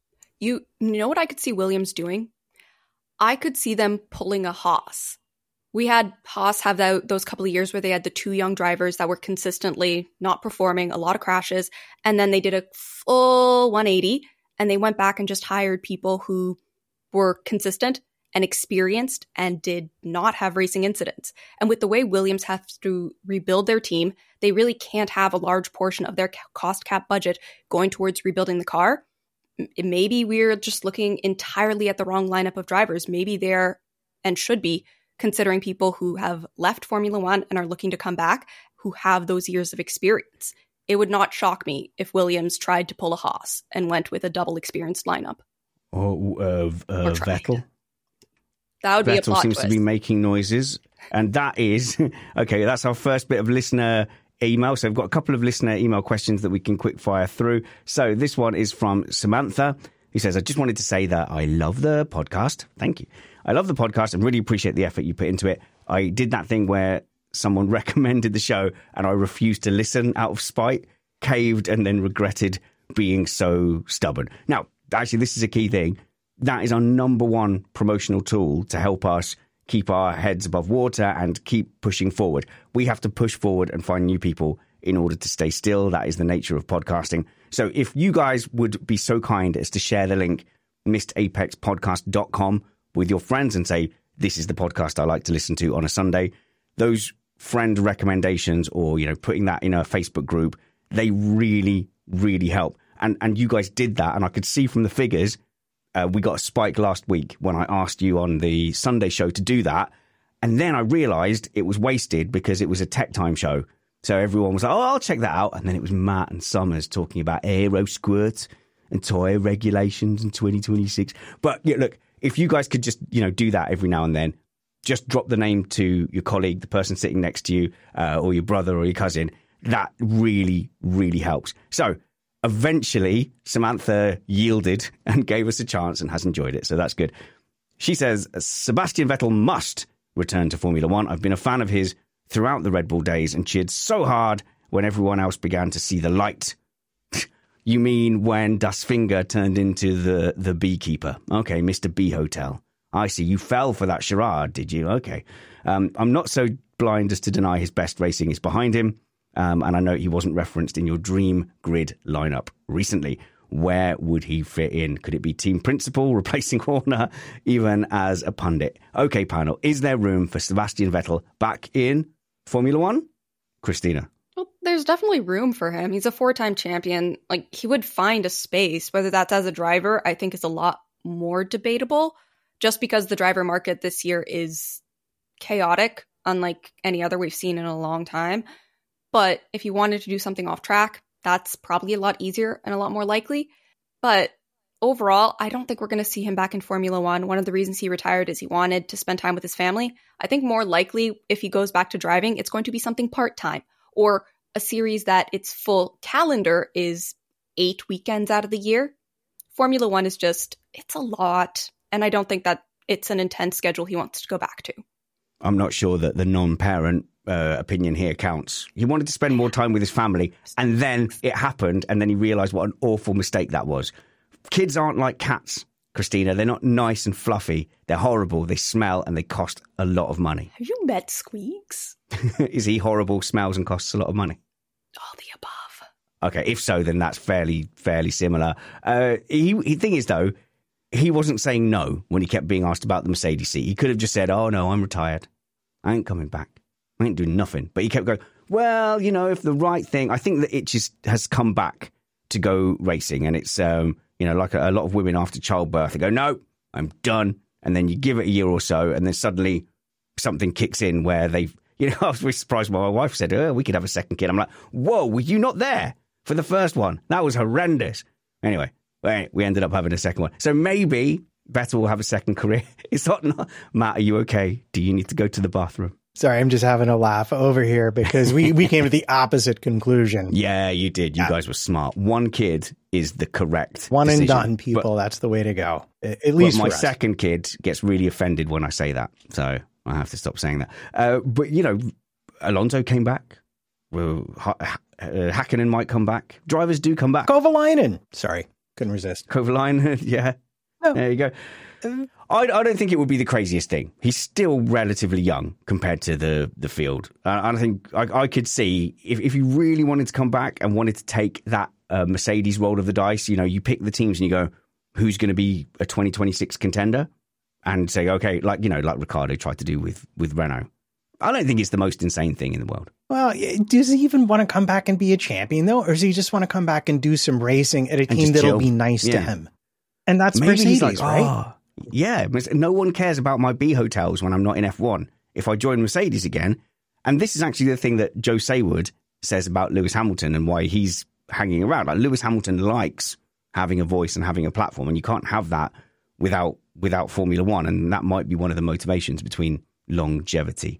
You
know what I could see Williams doing? I could see them pulling a Haas, We had Haas have those couple of years where they had the 2 young drivers that were consistently not performing, a lot of crashes, and then they did a full 180, and they went back and just hired people who were consistent and experienced and did not have racing incidents. And with the way Williams has to rebuild their team, they really can't have a large portion of their cost cap budget going towards rebuilding the car. Maybe we're just looking entirely at the wrong lineup of drivers. Maybe they're and should be considering people who have left Formula One and are looking to come back, who have those years of experience. It would not shock me if Williams tried to pull a Haas and went with a double experienced lineup.
Or Vettel.
That would be a
Vettel
plot
seems
twist.
to be making noises. And that is, okay, that's our first bit of listener email. So we've got a couple of listener email questions that we can quick fire through. So this one is from Samantha, who says, I just wanted to say that I love the podcast. Thank you. I love the podcast and really appreciate the effort you put into it. I did that thing where someone recommended the show and I refused to listen out of spite, caved, and then regretted being so stubborn. Now, actually, this is a key thing. That is our number one promotional tool to help us keep our heads above water and keep pushing forward. We have to push forward and find new people in order to stay still. That is the nature of podcasting. So if you guys would be so kind as to share the link, missedapexpodcast.com, with your friends and say, this is the podcast I like to listen to on a Sunday. Those friend recommendations or, putting that in a Facebook group, they really, really help. And you guys did that. And I could see from the figures, we got a spike last week when I asked you on the Sunday show to do that. And then I realized it was wasted because it was a tech time show. So everyone was like, oh, I'll check that out. And then it was Matt and Summers talking about aero squirts and tyre regulations in 2026. But look, if you guys could just, do that every now and then, just drop the name to your colleague, the person sitting next to you, or your brother or your cousin. That really, really helps. So eventually, Samantha yielded and gave us a chance and has enjoyed it. So that's good. She says, Sebastian Vettel must return to Formula One. I've been a fan of his throughout the Red Bull days and cheered so hard when everyone else began to see the light. You mean when Das Finger turned into the beekeeper? Okay, Mr. Bee Hotel. I see. You fell for that charade, did you? Okay. I'm not so blind as to deny his best racing is behind him. And I know he wasn't referenced in your dream grid lineup recently. Where would he fit in? Could it be team principal, replacing Horner, even as a pundit? Okay, panel. Is there room for Sebastian Vettel back in Formula One? Christina.
Well, there's definitely room for him. He's a 4-time champion. He would find a space. Whether that's as a driver, I think is a lot more debatable, just because the driver market this year is chaotic, unlike any other we've seen in a long time. But if he wanted to do something off track, that's probably a lot easier and a lot more likely. But overall, I don't think we're going to see him back in Formula One. One of the reasons he retired is he wanted to spend time with his family. I think more likely, if he goes back to driving, it's going to be something part-time, or a series that its full calendar is 8 weekends out of the year. Formula One is just, it's a lot. And I don't think that it's an intense schedule he wants to go back to.
I'm not sure that the non-parent opinion here counts. He wanted to spend more time with his family, and then it happened, and then he realised what an awful mistake that was. Kids aren't like cats, Christina. They're not nice and fluffy. They're horrible. They smell, and they cost a lot of money.
Have you met Squeaks?
Is he horrible, smells, and costs a lot of money?
All the above.
Okay, if so, then that's fairly similar. The thing is, though, he wasn't saying no when he kept being asked about the Mercedes seat. He could have just said, oh, no, I'm retired. I ain't coming back. I ain't doing nothing. But he kept going, well, if the right thing, I think that it just has come back to go racing. And it's, like a lot of women after childbirth, they go, no, I'm done. And then you give it a year or so, and then suddenly something kicks in where they've, I was really surprised when my wife said, oh, we could have a second kid. I'm like, whoa, were you not there for the first one? That was horrendous. Anyway, we ended up having a second one. So maybe Vettel will have a second career. It's not, Matt, are you okay? Do you need to go to the bathroom?
Sorry, I'm just having a laugh over here because we came to the opposite conclusion.
Yeah, you did. You guys were smart. One kid is the correct
One
decision.
And done, people. That's the way to go. At
But
least
my
for us.
second kid gets really offended when I say that. So I have to stop saying that. But, Alonso came back. Hakkinen might come back. Drivers do come back.
Kovalainen. Sorry, couldn't resist.
Kovalainen, yeah.
No.
There you go. I don't think it would be the craziest thing. He's still relatively young compared to the field. I think I could see if he really wanted to come back and wanted to take that Mercedes roll of the dice, you pick the teams and you go, who's going to be a 2026 contender? And say, okay, like Ricciardo tried to do with Renault. I don't think it's the most insane thing in the world.
Well, does he even want to come back and be a champion, though? Or does he just want to come back and do some racing at a team that'll be nice to him? And that's maybe Mercedes, right?
Yeah, no one cares about my B hotels when I'm not in F1. If I join Mercedes again, and this is actually the thing that Joe Saywood says about Lewis Hamilton and why he's hanging around. Like Lewis Hamilton likes having a voice and having a platform, and you can't have that without Formula One, and that might be one of the motivations between longevity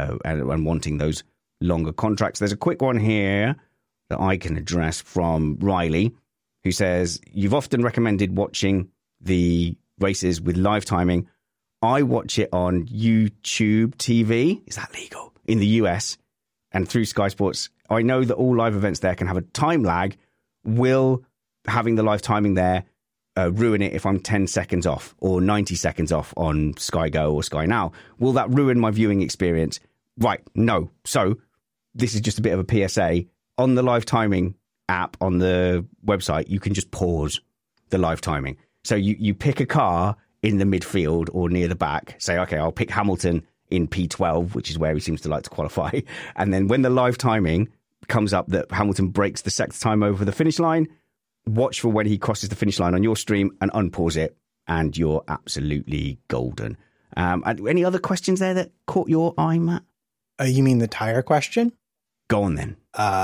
and wanting those longer contracts. There's a quick one here that I can address from Riley, who says, you've often recommended watching the races with live timing. I watch it on YouTube TV. Is that legal? In the US and through Sky Sports. I know that all live events there can have a time lag. Will having the live timing there ruin it if I'm 10 seconds off or 90 seconds off on Sky Go or Sky Now? Will that ruin my viewing experience? Right, no. So this is just a bit of a PSA. On the live timing app on the website, you can just pause the live timing. So you pick a car in the midfield or near the back, say, okay, I'll pick Hamilton in P12, which is where he seems to like to qualify. And then when the live timing comes up that Hamilton breaks the sector time over the finish line, watch for when he crosses the finish line on your stream and unpause it, and you're absolutely golden. Any other questions there that caught your eye, Matt?
You mean the tire question?
Go on then.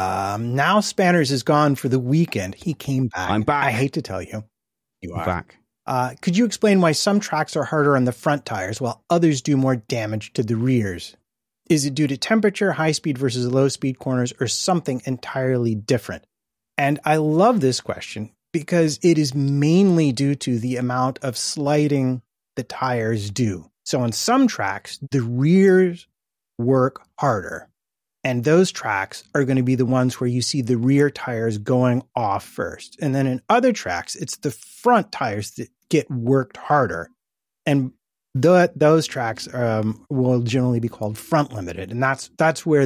Now Spanners is gone for the weekend. He came back.
I'm back.
I hate to tell you. You are
back.
Could you explain why some tracks are harder on the front tires while others do more damage to the rears? Is it due to temperature, high speed versus low speed corners, or something entirely different? And I love this question because it is mainly due to the amount of sliding the tires do. So on some tracks, the rears work harder. And those tracks are going to be the ones where you see the rear tires going off first. And then in other tracks, it's the front tires that get worked harder. And those tracks will generally be called front limited. And that's where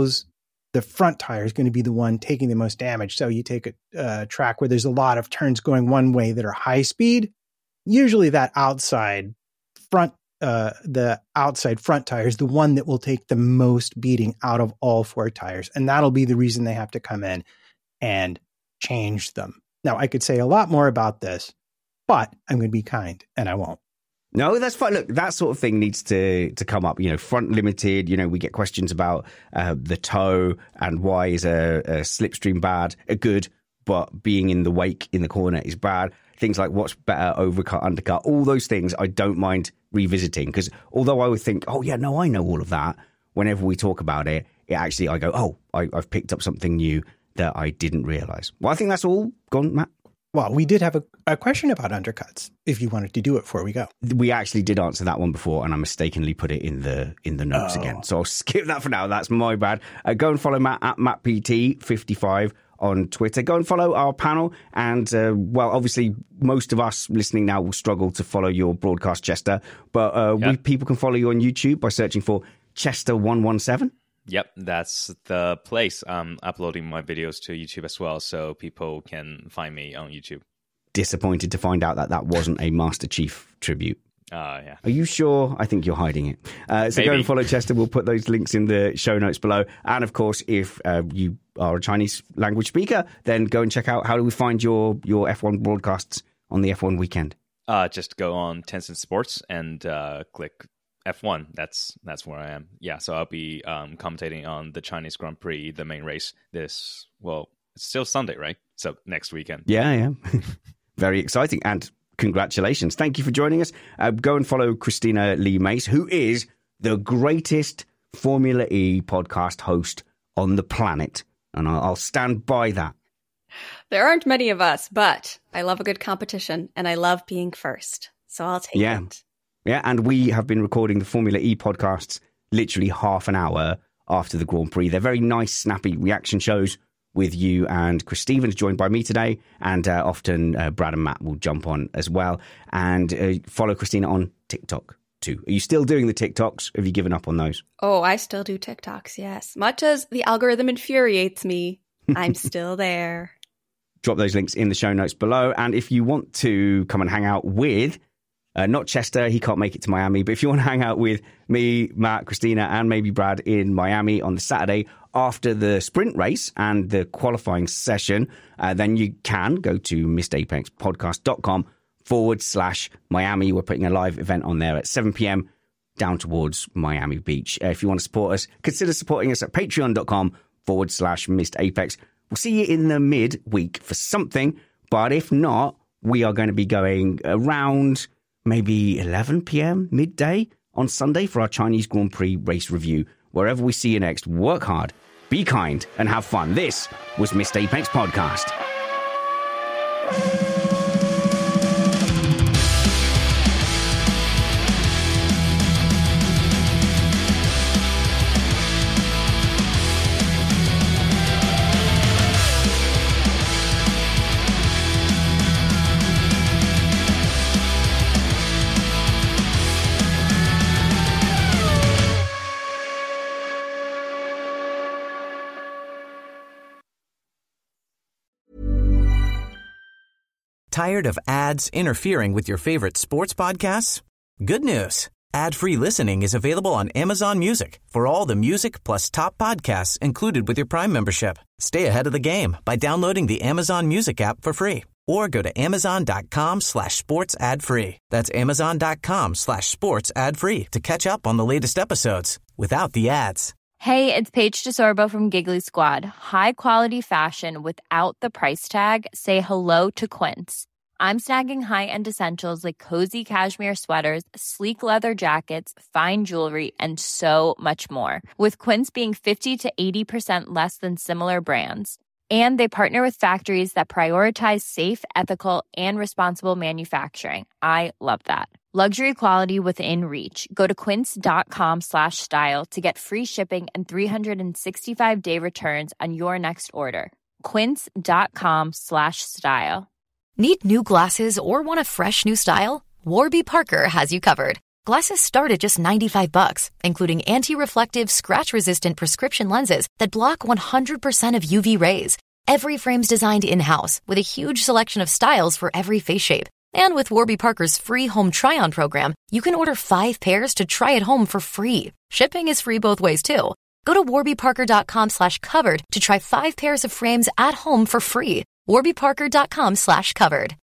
the front tire is going to be the one taking the most damage. So you take a track where there's a lot of turns going one way that are high speed. Usually that outside front the outside front tire is the one that will take the most beating out of all four tires. And that'll be the reason they have to come in and change them. Now, I could say a lot more about this, but I'm going to be kind and I won't.
No, that's fine. Look, that sort of thing needs to come up. Front limited, we get questions about the toe and why is a slipstream bad, good, but being in the wake in the corner is bad. Things like what's better, overcut, undercut, all those things I don't mind revisiting, because although I would think, oh yeah, no, I know all of that, whenever we talk about it, actually I go, oh, I've picked up something new that I didn't realize. Well, I think that's all gone, Matt.
Well, we did have a question about undercuts, if you wanted to do it before we go.
We actually did answer that one before, and I mistakenly put it in the notes again. So I'll skip that for now. That's my bad. Go and follow Matt at MattPT55 on Twitter. Go and follow our panel. And, obviously, most of us listening now will struggle to follow your broadcast, Chester. But people can follow you on YouTube by searching for Chester117.
Yep, that's the place. I'm uploading my videos to YouTube as well, so people can find me on YouTube.
Disappointed to find out that wasn't a Master Chief tribute.
Yeah.
Are you sure? I think you're hiding it. So go and follow Chester. We'll put those links in the show notes below. And of course, if you are a Chinese language speaker, then go and check out how do we find your F1 broadcasts on the F1 weekend.
Just go on Tencent Sports and click F1. That's where I am. Yeah, so I'll be commentating on the Chinese Grand Prix, the main race. It's still Sunday, right? So next weekend.
Yeah. Very exciting. And congratulations. Thank you for joining us. Go and follow Christina Lee Mace, who is the greatest Formula E podcast host on the planet. And I'll stand by that.
There aren't many of us, but I love a good competition and I love being first. So I'll take it.
Yeah, and we have been recording the Formula E podcasts literally half an hour after the Grand Prix. They're very nice, snappy reaction shows with you and Chris Stevens, joined by me today. And often Brad and Matt will jump on as well. And follow Christina on TikTok too. Are you still doing the TikToks? Have you given up on those?
Oh, I still do TikToks, yes. Much as the algorithm infuriates me, I'm still there.
Drop those links in the show notes below. And if you want to come and hang out with, not Chester, he can't make it to Miami, but if you want to hang out with me, Matt, Christina, and maybe Brad in Miami on the Saturday after the sprint race and the qualifying session, then you can go to missedapexpodcast.com/Miami. We're putting a live event on there at 7 p.m. down towards Miami Beach. If you want to support us, consider supporting us at patreon.com/missedapex. We'll see you in the midweek for something, but if not, we are going to be going around maybe 11 p.m. midday on Sunday for our Chinese Grand Prix race review. Wherever we see you next, work hard, be kind, and have fun. This was Missed Apex Podcast.
Tired of ads interfering with your favorite sports podcasts? Good news. Ad-free listening is available on Amazon Music for all the music plus top podcasts included with your Prime membership. Stay ahead of the game by downloading the Amazon Music app for free or go to amazon.com/sports ad free. That's amazon.com/sports ad free to catch up on the latest episodes without the ads.
Hey, it's Paige DeSorbo from Giggly Squad. High quality fashion without the price tag. Say hello to Quince. I'm snagging high-end essentials like cozy cashmere sweaters, sleek leather jackets, fine jewelry, and so much more. With Quince being 50 to 80% less than similar brands. And they partner with factories that prioritize safe, ethical, and responsible manufacturing. I love that. Luxury quality within reach. Go to quince.com/style to get free shipping and 365-day returns on your next order. Quince.com/style.
Need new glasses or want a fresh new style? Warby Parker has you covered. Glasses start at just $95, including anti-reflective, scratch-resistant prescription lenses that block 100% of UV rays. Every frame's designed in-house with a huge selection of styles for every face shape. And with Warby Parker's free home try-on program, you can order 5 pairs to try at home for free. Shipping is free both ways, too. Go to warbyparker.com/covered to try 5 pairs of frames at home for free. warbyparker.com/covered.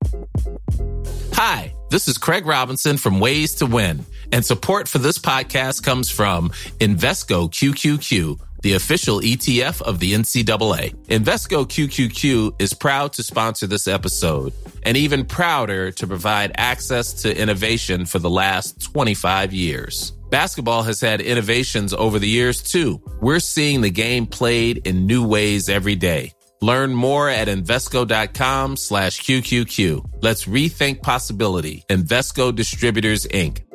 Hi, this is Craig Robinson from Ways to Win, and support for this podcast comes from Invesco QQQ, the official ETF of the NCAA. Invesco QQQ is proud to sponsor this episode, and even prouder to provide access to innovation for the last 25 years. Basketball has had innovations over the years, too. We're seeing the game played in new ways every day. Learn more at Invesco.com/QQQ. Let's rethink possibility. Invesco Distributors, Inc.